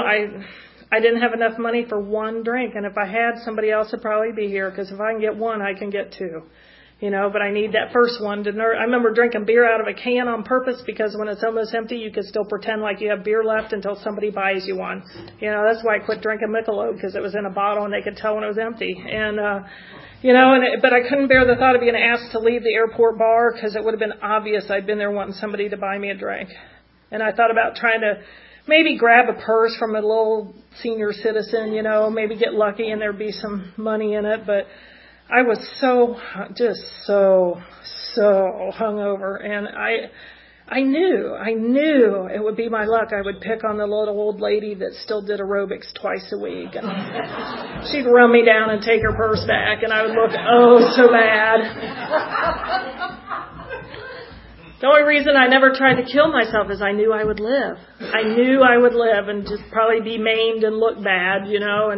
I didn't have enough money for one drink. And if I had, somebody else would probably be here, because if I can get one, I can get two. But I need that first one to I remember drinking beer out of a can on purpose, because when it's almost empty, you can still pretend like you have beer left until somebody buys you one. That's why I quit drinking Michelob, because it was in a bottle and they could tell when it was empty. And, but I couldn't bear the thought of being asked to leave the airport bar, because it would have been obvious I'd been there wanting somebody to buy me a drink. And I thought about trying to maybe grab a purse from a little senior citizen, maybe get lucky and there'd be some money in it. But I was just so hungover, and I knew it would be my luck. I would pick on the little old lady that still did aerobics twice a week, and she'd run me down and take her purse back, and I would look so bad. The only reason I never tried to kill myself is I knew I would live. I knew I would live and just probably be maimed and look bad,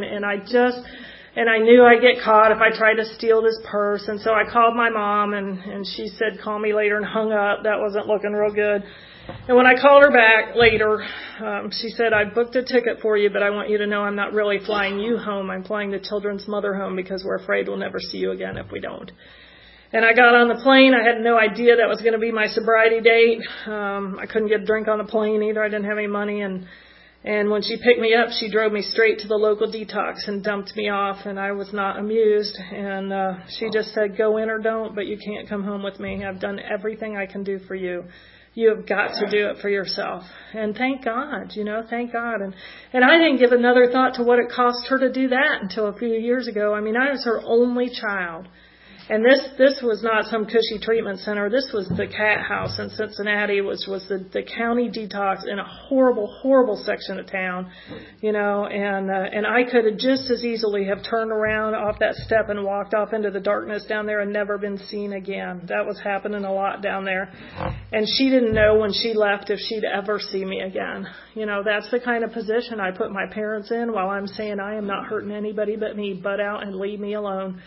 and I knew I'd get caught if I tried to steal this purse. And so I called my mom, and she said, call me later, and hung up. That wasn't looking real good. And when I called her back later, she said, I booked a ticket for you, but I want you to know I'm not really flying you home. I'm flying the children's mother home, because we're afraid we'll never see you again if we don't. And I got on the plane. I had no idea that was going to be my sobriety date. I couldn't get a drink on the plane either. I didn't have any money. And when she picked me up, she drove me straight to the local detox and dumped me off, and I was not amused. And she just said, go in or don't, but you can't come home with me. I've done everything I can do for you. You have got to do it for yourself. And thank God, thank God. And I didn't give another thought to what it cost her to do that until a few years ago. I mean, I was her only child. And this was not some cushy treatment center. This was the Cat House in Cincinnati, which was the county detox in a horrible, horrible section of town, and I could have just as easily have turned around off that step and walked off into the darkness down there and never been seen again. That was happening a lot down there. And she didn't know when she left if she'd ever see me again. That's the kind of position I put my parents in, while I'm saying I am not hurting anybody but me. Butt out and leave me alone.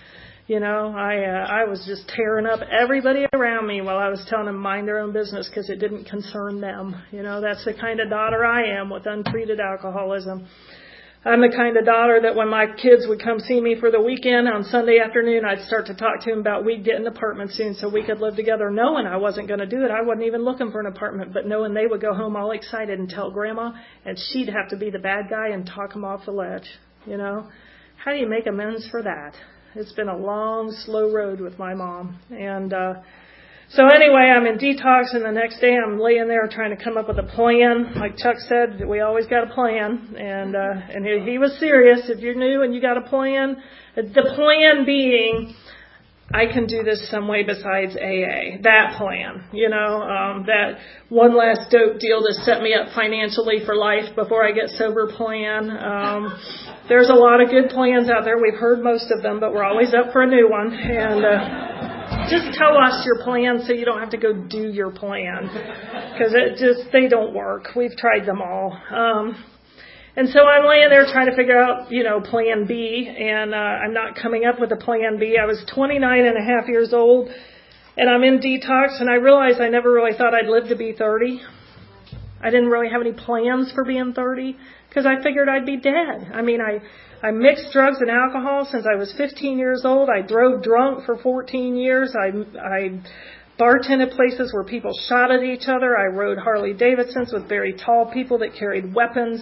I was just tearing up everybody around me while I was telling them mind their own business, because it didn't concern them. That's the kind of daughter I am with untreated alcoholism. I'm the kind of daughter that when my kids would come see me for the weekend on Sunday afternoon, I'd start to talk to them about we'd get an apartment soon so we could live together, knowing I wasn't going to do it. I wasn't even looking for an apartment, but knowing they would go home all excited and tell Grandma, and she'd have to be the bad guy and talk them off the ledge. How do you make amends for that? It's been a long, slow road with my mom. And so anyway, I'm in detox, and the next day I'm laying there trying to come up with a plan. Like Chuck said, we always got a plan. And he was serious. If you're new and you got a plan, the plan being, I can do this some way besides AA. That plan, that one last dope deal to set me up financially for life before I get sober plan. There's a lot of good plans out there. We've heard most of them, but we're always up for a new one. And just tell us your plan so you don't have to go do your plan, because they don't work. We've tried them all. And so I'm laying there trying to figure out, plan B, and I'm not coming up with a plan B. I was 29 and a half years old, and I'm in detox, and I realized I never really thought I'd live to be 30. I didn't really have any plans for being 30, because I figured I'd be dead. I mean, I mixed drugs and alcohol since I was 15 years old. I drove drunk for 14 years. I bartended places where people shot at each other. I rode Harley Davidsons with very tall people that carried weapons.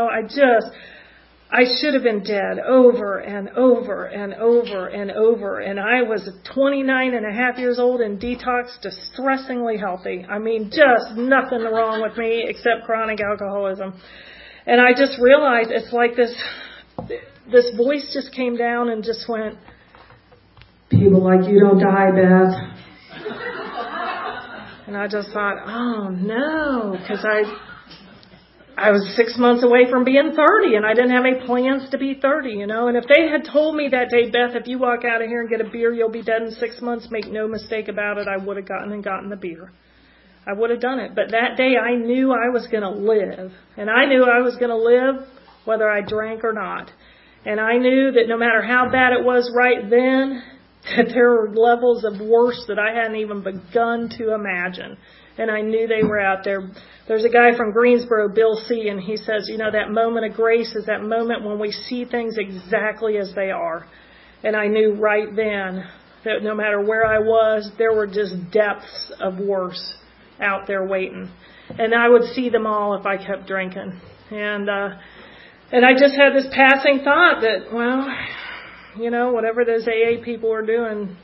I should have been dead over and over and over and over. And I was 29 and a half years old in detox, distressingly healthy. I mean, just nothing wrong with me except chronic alcoholism. And I just realized it's like this voice just came down and just went, people like you don't die, Beth. And I just thought, oh no, because I was 6 months away from being 30, and I didn't have any plans to be 30, And if they had told me that day, Beth, if you walk out of here and get a beer, you'll be dead in 6 months, make no mistake about it, I would have gotten the beer. I would have done it. But that day I knew I was going to live, and I knew I was going to live whether I drank or not. And I knew that no matter how bad it was right then, that there were levels of worse that I hadn't even begun to imagine. And I knew they were out there. There's a guy from Greensboro, Bill C., and he says, that moment of grace is that moment when we see things exactly as they are. And I knew right then that no matter where I was, there were just depths of worse out there waiting. And I would see them all if I kept drinking. And I just had this passing thought that, whatever those AA people are doing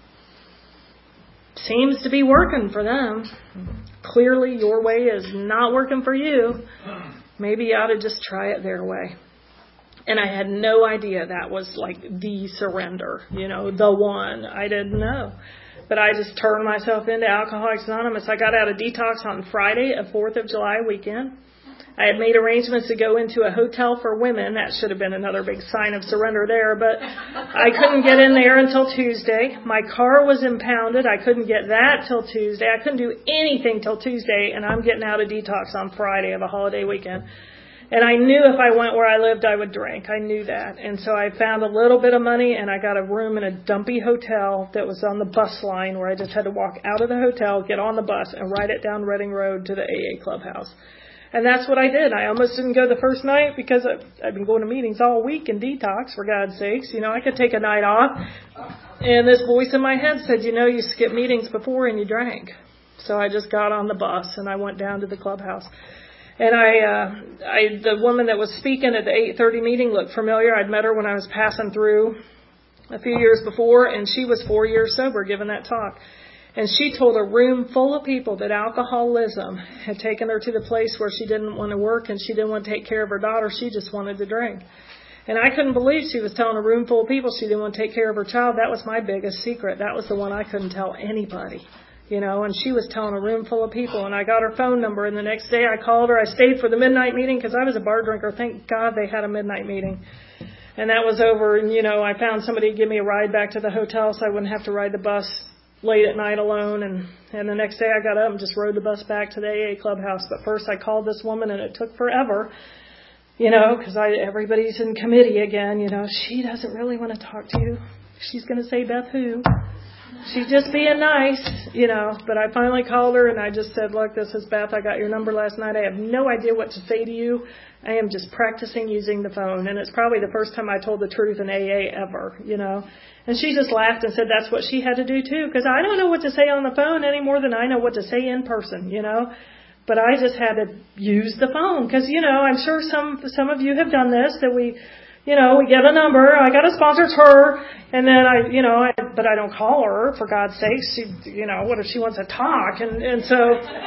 seems to be working for them. Clearly, your way is not working for you. Maybe you ought to just try it their way. And I had no idea that was like the surrender, the one. I didn't know. But I just turned myself into Alcoholics Anonymous. I got out of detox on Friday, a 4th of July weekend. I had made arrangements to go into a hotel for women. That should have been another big sign of surrender there, but I couldn't get in there until Tuesday. My car was impounded. I couldn't get that till Tuesday. I couldn't do anything till Tuesday, and I'm getting out of detox on Friday of a holiday weekend. And I knew if I went where I lived, I would drink. I knew that. And so I found a little bit of money, and I got a room in a dumpy hotel that was on the bus line where I just had to walk out of the hotel, get on the bus, and ride it down Reading Road to the AA clubhouse. And that's what I did. I almost didn't go the first night because I've been going to meetings all week in detox, for God's sakes. I could take a night off. And this voice in my head said, you skipped meetings before and you drank. So I just got on the bus and I went down to the clubhouse. And the woman that was speaking at the 8:30 meeting looked familiar. I'd met her when I was passing through a few years before, and she was 4 years sober giving that talk. And she told a room full of people that alcoholism had taken her to the place where she didn't want to work and she didn't want to take care of her daughter. She just wanted to drink. And I couldn't believe she was telling a room full of people she didn't want to take care of her child. That was my biggest secret. That was the one I couldn't tell anybody, and she was telling a room full of people. And I got her phone number, and the next day I called her. I stayed for the midnight meeting because I was a bar drinker. Thank God they had a midnight meeting. And that was over, and, I found somebody to give me a ride back to the hotel so I wouldn't have to ride the bus late at night alone, and the next day I got up and just rode the bus back to the AA clubhouse. But first I called this woman, and it took forever, because everybody's in committee again. She doesn't really want to talk to you. She's going to say, Beth who? She's just being nice, But I finally called her, and I just said, look, this is Beth. I got your number last night. I have no idea what to say to you. I am just practicing using the phone. And it's probably the first time I told the truth in AA ever, And she just laughed and said that's what she had to do, too, because I don't know what to say on the phone any more than I know what to say in person, But I just had to use the phone because, I'm sure some of you have done this, that we get a number. I got to sponsor her, and then but I don't call her, for God's sake. She, what if she wants to talk? And so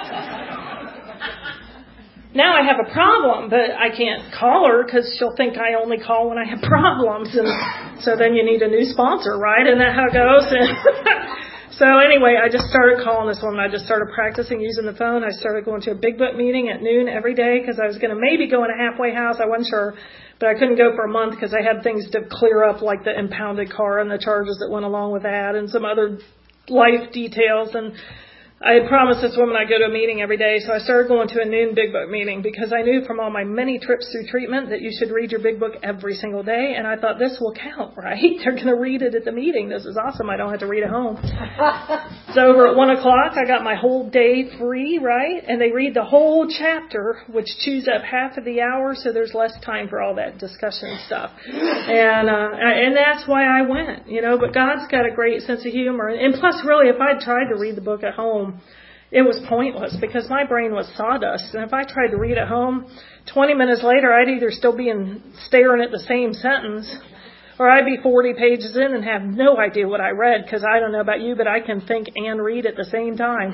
now I have a problem, but I can't call her because she'll think I only call when I have problems. And so then you need a new sponsor, right? Isn't that how it goes? So anyway, I just started calling this woman. I just started practicing using the phone. I started going to a Big Book meeting at noon every day because I was going to maybe go in a halfway house. I wasn't sure, but I couldn't go for a month because I had things to clear up, like the impounded car and the charges that went along with that and some other life details. And I had promised this woman I'd go to a meeting every day, so I started going to a noon Big Book meeting because I knew from all my many trips through treatment that you should read your Big Book every single day, and I thought this will count, right? They're going to read it at the meeting. This is awesome. I don't have to read at home. So over at 1 o'clock, I got my whole day free, right? And they read the whole chapter, which chews up half of the hour, so there's less time for all that discussion stuff. And that's why I went, but God's got a great sense of humor. And plus, really, if I'd tried to read the book at home, it was pointless because my brain was sawdust. And if I tried to read at home, 20 minutes later, I'd either still be staring at the same sentence, or I'd be 40 pages in and have no idea what I read because I don't know about you, but I can think and read at the same time.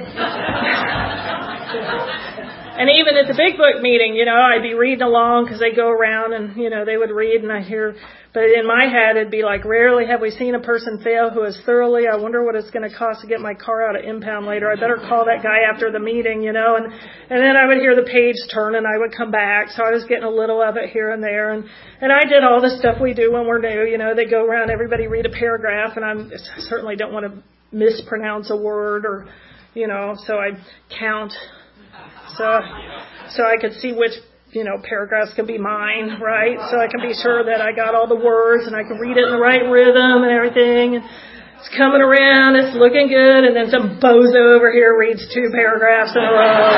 And even at the Big Book meeting, I'd be reading along because they go around and, they would read and I'd hear. But in my head, it'd be like, rarely have we seen a person fail who is thoroughly, I wonder what it's going to cost to get my car out of impound later. I better call that guy after the meeting, And then I would hear the page turn and I would come back. So I was getting a little of it here and there. And I did all the stuff we do when we're new. They go around, everybody read a paragraph. And I certainly don't want to mispronounce a word so I count. So I could see which paragraphs can be mine, right? So I can be sure that I got all the words and I can read it in the right rhythm and everything. And it's coming around, it's looking good, and then some bozo over here reads 2 paragraphs in a row.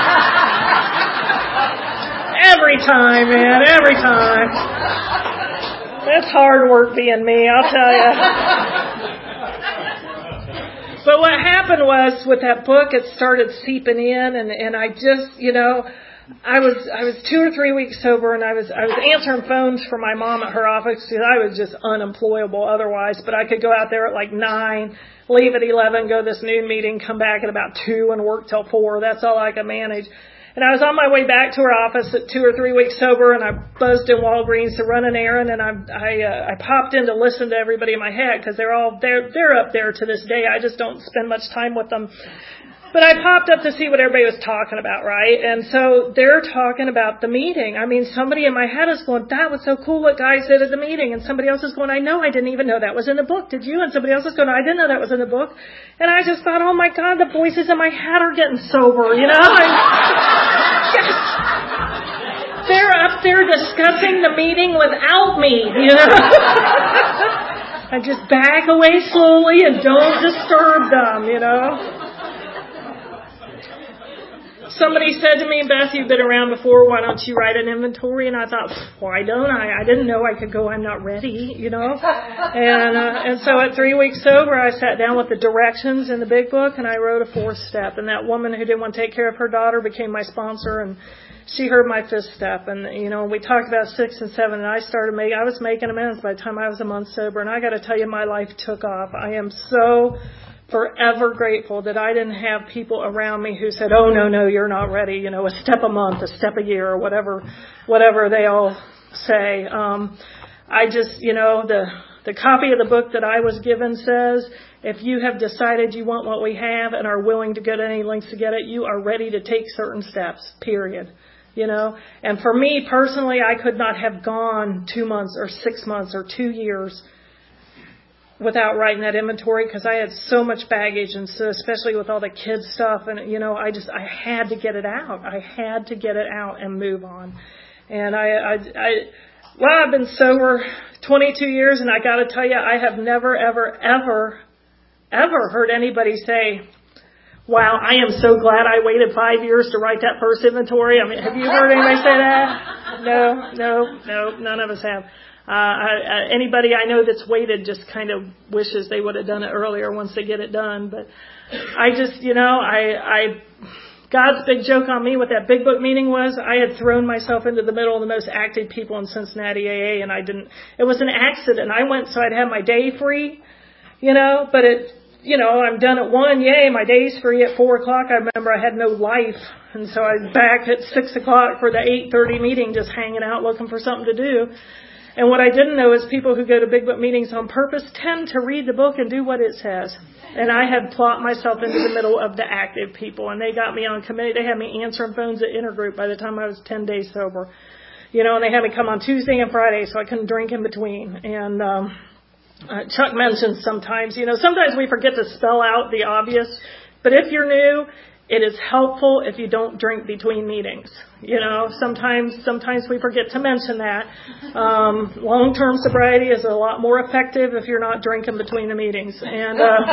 Every time, man, every time. That's hard work being me, I'll tell you. But what happened was with that book, it started seeping in, and I just, I was 2 or 3 weeks sober, and I was answering phones for my mom at her office because I was just unemployable otherwise. But I could go out there at like 9, leave at 11, go to this noon meeting, come back at about 2, and work till 4. That's all I could manage. And I was on my way back to her office at 2 or 3 weeks sober, and I buzzed in Walgreens to run an errand, and I popped in to listen to everybody in my head because they're up there to this day. I just don't spend much time with them. But I popped up to see what everybody was talking about, right? And so they're talking about the meeting. I mean, somebody in my head is going, that was so cool what Guy said at the meeting. And somebody else is going, I didn't even know that was in the book. Did you? And somebody else is going, I didn't know that was in the book. And I just thought, oh my God, the voices in my head are getting sober, They're up there discussing the meeting without me, I just back away slowly and don't disturb them, Somebody said to me, Beth, you've been around before, why don't you write an inventory? And I thought, why don't I? I didn't know I could go, I'm not ready, And so at 3 weeks sober, I sat down with the directions in the big book and I wrote a 4th step. And that woman who didn't want to take care of her daughter became my sponsor, and she heard my 5th step. And, we talked about 6 and 7, and I was making amends by the time I was a month sober. And I got to tell you, my life took off. I am so forever grateful that I didn't have people around me who said, oh, no, you're not ready, a step a month, a step a year, or whatever they all say. I just, the copy of the book that I was given says, if you have decided you want what we have and are willing to go to any lengths to get it, you are ready to take certain steps, period. And for me personally, I could not have gone 2 months or 6 months or 2 years without writing that inventory because I had so much baggage, and so especially with all the kids stuff, and I had to get it out. I had to get it out and move on. And I've been sober 22 years, and I got to tell you, I have never, ever, ever, ever heard anybody say, wow, I am so glad I waited 5 years to write that first inventory. I mean, have you heard anybody say that? No, none of us have. Anybody I know that's waited just kind of wishes they would have done it earlier once they get it done. But I just, God's big joke on me with that big book meeting was I had thrown myself into the middle of the most active people in Cincinnati AA, and it was an accident. I went so I'd have my day free, but I'm done at 1, yay, my day's free at 4 o'clock. I remember I had no life. And so I was back at 6 o'clock for the 8:30 meeting, just hanging out looking for something to do. And what I didn't know is people who go to big book meetings on purpose tend to read the book and do what it says. And I had plopped myself into the middle of the active people, and they got me on committee. They had me answering phones at Intergroup by the time I was 10 days sober. And they had me come on Tuesday and Friday, so I couldn't drink in between. And Chuck mentions sometimes we forget to spell out the obvious. But if you're new, it is helpful if you don't drink between meetings. Sometimes we forget to mention that. Long-term sobriety is a lot more effective if you're not drinking between the meetings. And, but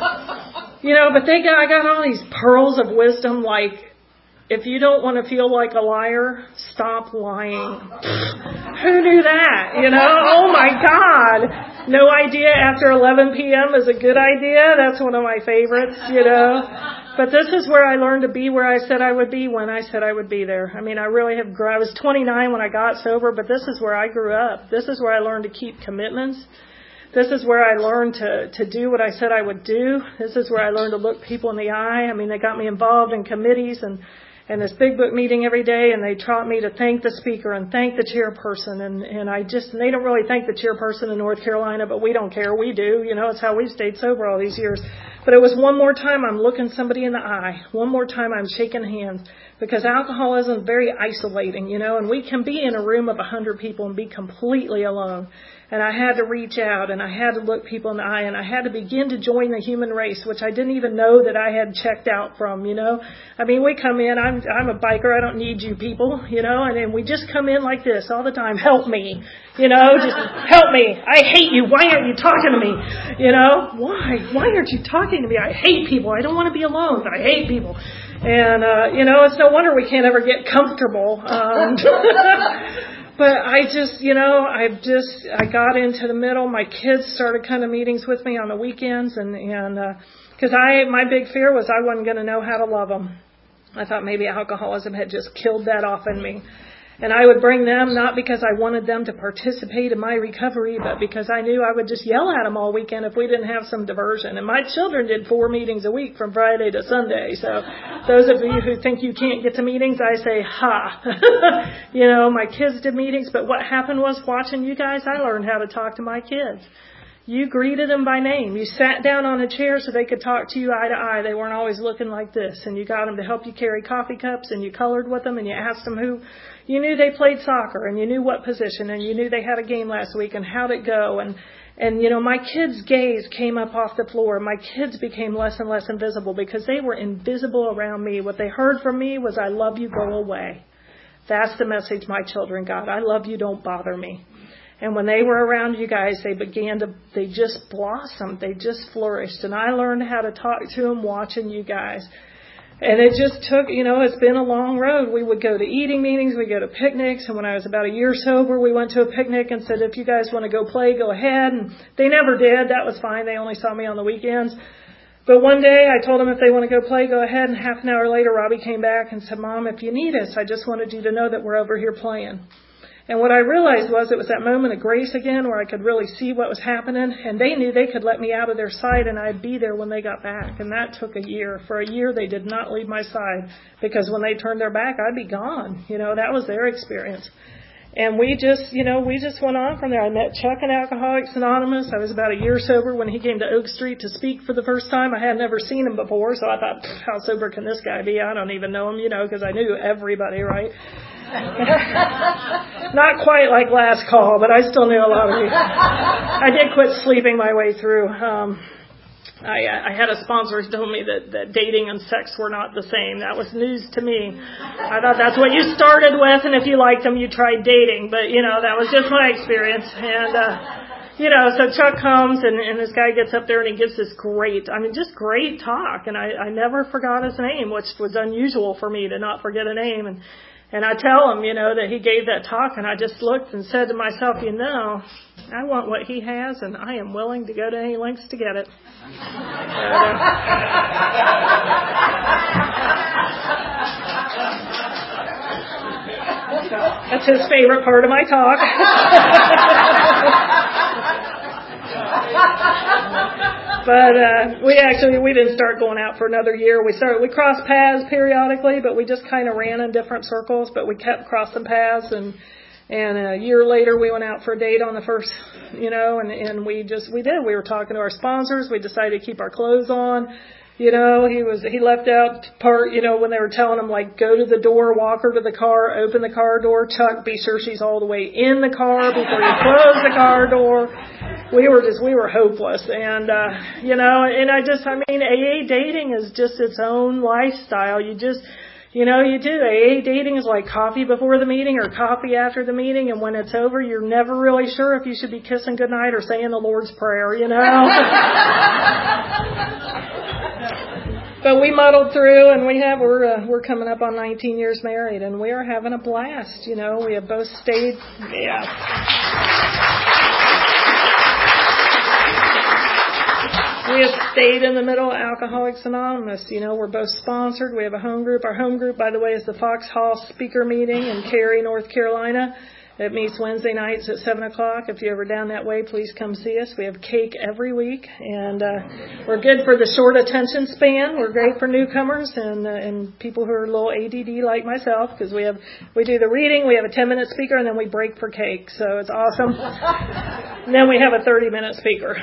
I got all these pearls of wisdom like, if you don't want to feel like a liar, stop lying. Who knew that? Oh my God. No idea after 11 p.m. is a good idea. That's one of my favorites, But this is where I learned to be where I said I would be when I said I would be there. I mean, I really have grown. I was 29 when I got sober, but this is where I grew up. This is where I learned to keep commitments. This is where I learned to do what I said I would do. This is where I learned to look people in the eye. I mean, they got me involved in committees and this big book meeting every day, and they taught me to thank the speaker and thank the chairperson. And they don't really thank the chairperson in North Carolina, but we don't care. We do. It's how we've stayed sober all these years. But it was one more time I'm looking somebody in the eye. One more time I'm shaking hands. because alcoholism is very isolating, and we can be in a room of 100 people and be completely alone. And I had to reach out, and I had to look people in the eye, and I had to begin to join the human race, which I didn't even know that I had checked out from, I mean, we come in, I'm a biker, I don't need you people, and then we just come in like this all the time. Help me, just help me. I hate you. Why aren't you talking to me? Why aren't you talking to me? I hate people. I don't want to be alone, but I hate people. And, it's no wonder we can't ever get comfortable. But I just, I got into the middle. My kids started kind of meetings with me on the weekends, and because my big fear was I wasn't going to know how to love them. I thought maybe alcoholism had just killed that off in me. And I would bring them, not because I wanted them to participate in my recovery, but because I knew I would just yell at them all weekend if we didn't have some diversion. And my children did 4 meetings a week from Friday to Sunday. So those of you who think you can't get to meetings, I say, ha. My kids did meetings, but what happened was watching you guys, I learned how to talk to my kids. You greeted them by name. You sat down on a chair so they could talk to you eye to eye. They weren't always looking like this. And you got them to help you carry coffee cups, and you colored with them, and you asked them who. You knew they played soccer, and you knew what position, and you knew they had a game last week and how'd it go. And my kids' gaze came up off the floor. My kids became less and less invisible because they were invisible around me. What they heard from me was, I love you, go away. That's the message my children got. I love you, don't bother me. And when they were around you guys, they just blossomed. They just flourished. And I learned how to talk to them watching you guys. And it just took, it's been a long road. We would go to eating meetings, we'd go to picnics. And when I was about a year sober, we went to a picnic and said, if you guys want to go play, go ahead. And they never did. That was fine. They only saw me on the weekends. But one day I told them if they want to go play, go ahead. And half an hour later, Robbie came back and said, Mom, if you need us, I just wanted you to know that we're over here playing. And what I realized was it was that moment of grace again where I could really see what was happening. And they knew they could let me out of their sight and I'd be there when they got back. And that took a year. For a year, they did not leave my side because when they turned their back, I'd be gone. That was their experience. And we just went on from there. I met Chuck in Alcoholics Anonymous. I was about a year sober when he came to Oak Street to speak for the first time. I had never seen him before, so I thought, how sober can this guy be? I don't even know him, because I knew everybody, right? Not quite like last call, but I still knew a lot of you. I did quit sleeping my way through. I had a sponsor who told me that dating and sex were not the same. That was news to me. I thought that's what you started with, and if you liked them, you tried dating. But, that was just my experience. And, so Chuck comes, and this guy gets up there, and he gives this great talk. And I never forgot his name, which was unusual for me to not forget a name. And I tell him, that he gave that talk, and I just looked and said to myself, I want what he has, and I am willing to go to any lengths to get it. That's his favorite part of my talk. But we didn't start going out for another year. We crossed paths periodically, but we just kind of ran in different circles. But we kept crossing paths, and a year later we went out for a date on the first, and we did. We were talking to our sponsors. We decided to keep our clothes on. He left out part, when they were telling him, like, go to the door, walk her to the car, open the car door, Chuck, be sure she's all the way in the car before you close the car door. We were hopeless. And, AA dating is just its own lifestyle. You do. AA dating is like coffee before the meeting or coffee after the meeting. And when it's over, you're never really sure if you should be kissing goodnight or saying the Lord's Prayer, But we muddled through, and we're coming up on 19 years married, and we are having a blast. We have both stayed. Yeah. We have stayed in the middle of Alcoholics Anonymous. We're both sponsored. We have a home group. Our home group, by the way, is the Fox Hall Speaker Meeting in Cary, North Carolina. It meets Wednesday nights at 7 o'clock. If you're ever down that way, please come see us. We have cake every week, and we're good for the short attention span. We're great for newcomers and people who are a little ADD like myself, because we do the reading, we have a 10-minute speaker, and then we break for cake. So it's awesome. And then we have a 30-minute speaker.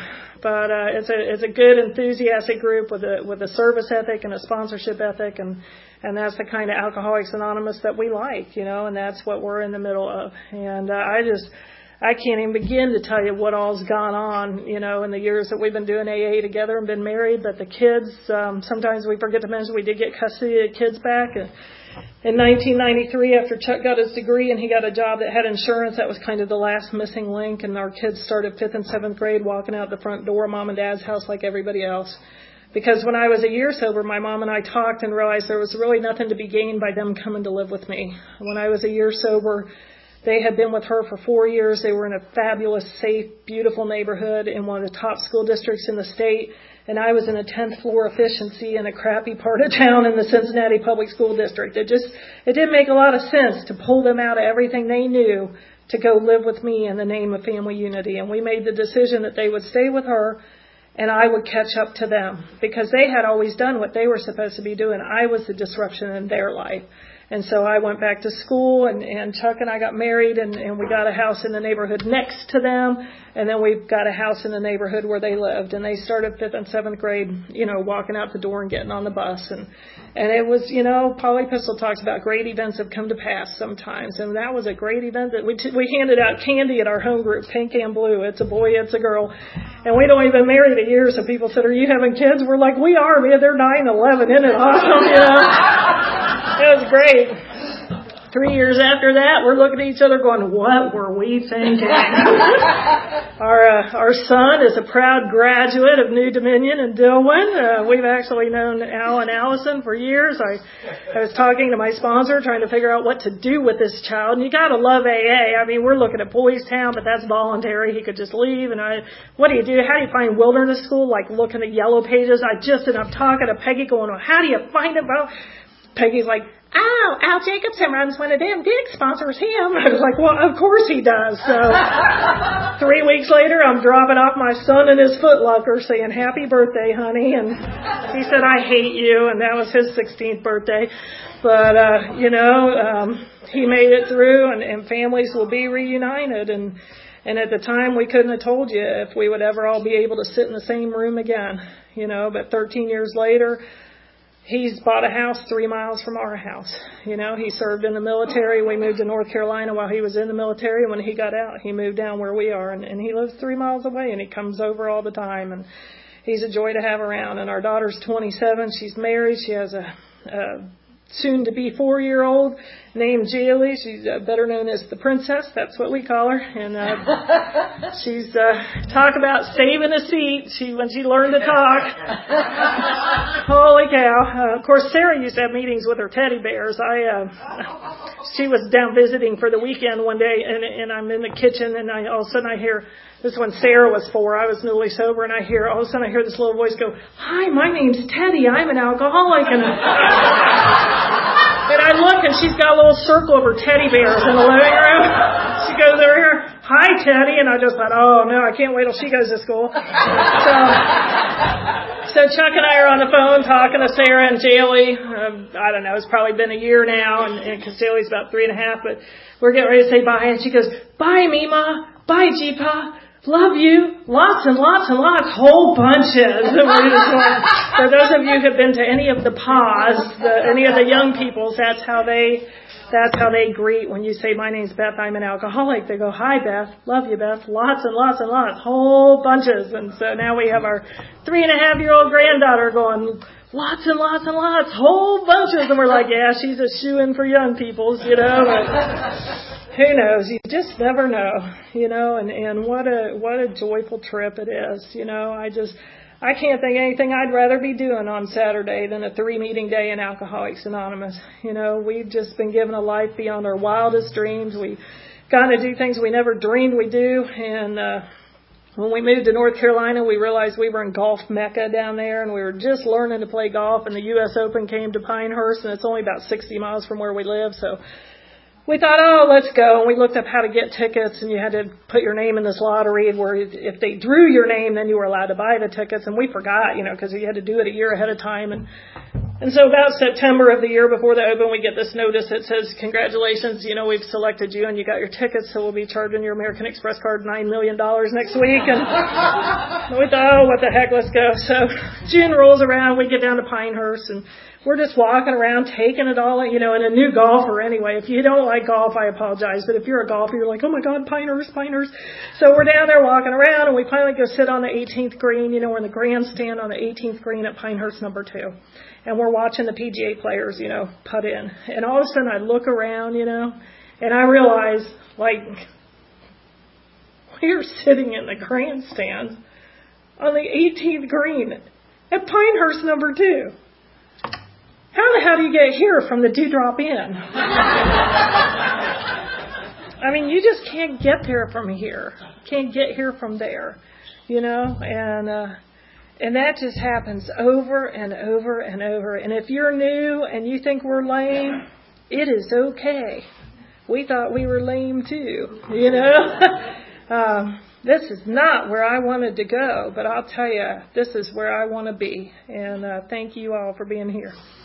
But it's a good, enthusiastic group with a service ethic and a sponsorship ethic, and that's the kind of Alcoholics Anonymous that we like, and that's what we're in the middle of. And I can't even begin to tell you what all's gone on, in the years that we've been doing AA together and been married. But the kids, sometimes we forget to mention we did get custody of the kids back. In 1993, after Chuck got his degree and he got a job that had insurance, that was kind of the last missing link. And our kids started 5th and 7th grade walking out the front door of Mom and Dad's house like everybody else. Because when I was a year sober, my mom and I talked and realized there was really nothing to be gained by them coming to live with me. When I was a year sober, they had been with her for 4 years. They were in a fabulous, safe, beautiful neighborhood in one of the top school districts in the state. And I was in a 10th floor efficiency in a crappy part of town in the Cincinnati Public School District. It didn't make a lot of sense to pull them out of everything they knew to go live with me in the name of family unity. And we made the decision that they would stay with her and I would catch up to them because they had always done what they were supposed to be doing. I was the disruption in their life. And so I went back to school, and Chuck and I got married, and we got a house in the neighborhood next to them, and then we got a house in the neighborhood where they lived. And they started 5th and 7th grade, walking out the door and getting on the bus. And it was, Polly Pistol talks about great events have come to pass sometimes. And that was a great event that we handed out candy at our home group, pink and blue. It's a boy, it's a girl. And we'd only been married a year, so people said, are you having kids? We're like, we are, man. They're 9 and 11. Isn't it awesome, It was great. 3 years after that, we're looking at each other going, what were we thinking? Our son is a proud graduate of New Dominion in Dillwyn. We've actually known Al and Allison for years. I was talking to my sponsor, trying to figure out what to do with this child. And you got to love AA. I mean, we're looking at Boys Town, but that's voluntary. He could just leave. And what do you do? How do you find wilderness school? Like looking at yellow pages. I'm talking to Peggy going, well, how do you find it? Well, Peggy's like, oh, Al Jacobson runs one of them. Dick sponsors him. I was like, well, of course he does. So 3 weeks later, I'm dropping off my son in his Foot Locker saying, happy birthday, honey. And he said, I hate you. And that was his 16th birthday. But, he made it through and families will be reunited. And at the time, we couldn't have told you if we would ever all be able to sit in the same room again, but 13 years later, he's bought a house 3 miles from our house. He served in the military. We moved to North Carolina while he was in the military. And when he got out, he moved down where we are. And he lives 3 miles away, and he comes over all the time. And he's a joy to have around. And our daughter's 27. She's married. She has a soon-to-be 4-year-old named Jaylee. She's better known as the princess. That's what we call her. And she's talk about saving a seat. When she learned to talk. Holy cow. Of course, Sarah used to have meetings with her teddy bears. She was down visiting for the weekend one day, and I'm in the kitchen, and all of a sudden I hear, this is when Sarah was 4. I was newly sober, and all of a sudden I hear this little voice go, hi, my name's Teddy. I'm an alcoholic. And I look, and she's got a little circle of her teddy bears in the living room. She goes over here, hi, Teddy. And I just thought, oh, no, I can't wait till she goes to school. So Chuck and I are on the phone talking to Sarah and Jaylee. I don't know, it's probably been a year now, and because Jaylee's about 3.5, but we're getting ready to say bye. And she goes, bye, Mima. Bye, Jeepa. Love you. Lots and lots and lots. Whole bunches. For those of you who have been to any of the PAWs, any of the young peoples, that's how they greet when you say, my name's Beth, I'm an alcoholic. They go, hi, Beth. Love you, Beth. Lots and lots and lots. Whole bunches. And so now we have our 3.5-year-old granddaughter going, lots and lots and lots. Whole bunches. And we're like, yeah, she's a shoo-in for young peoples, But who knows? You just never know, and what a joyful trip it is. I can't think of anything I'd rather be doing on Saturday than a 3-meeting day in Alcoholics Anonymous. We've just been given a life beyond our wildest dreams. We got to do things we never dreamed we'd do. And when we moved to North Carolina, we realized we were in golf mecca down there, and we were just learning to play golf. And the U.S. Open came to Pinehurst, and it's only about 60 miles from where we live. So we thought, oh, let's go. And we looked up how to get tickets, and you had to put your name in this lottery where if they drew your name, then you were allowed to buy the tickets. And we forgot, because you had to do it a year ahead of time. And And so about September of the year before the Open, we get this notice that says, congratulations, we've selected you and you got your tickets, so we'll be charging your American Express card $9 million next week. And we thought, oh, what the heck, let's go. So June rolls around, we get down to Pinehurst, and we're just walking around, taking it all, and a new golfer anyway. If you don't like golf, I apologize. But if you're a golfer, you're like, oh my God, Pinehurst. So we're down there walking around, and we finally go sit on the 18th green. We're in the grandstand on the 18th green at Pinehurst number 2. And we're watching the PGA players, putt in. And all of a sudden I look around, and I realize, we're sitting in the grandstand on the 18th green at Pinehurst number 2. How the hell do you get here from the Dewdrop Inn? I mean, you just can't get there from here. Can't get here from there, and that just happens over and over and over. And if you're new and you think we're lame, it is okay. We thought we were lame too, This is not where I wanted to go, but I'll tell you, this is where I want to be. And thank you all for being here.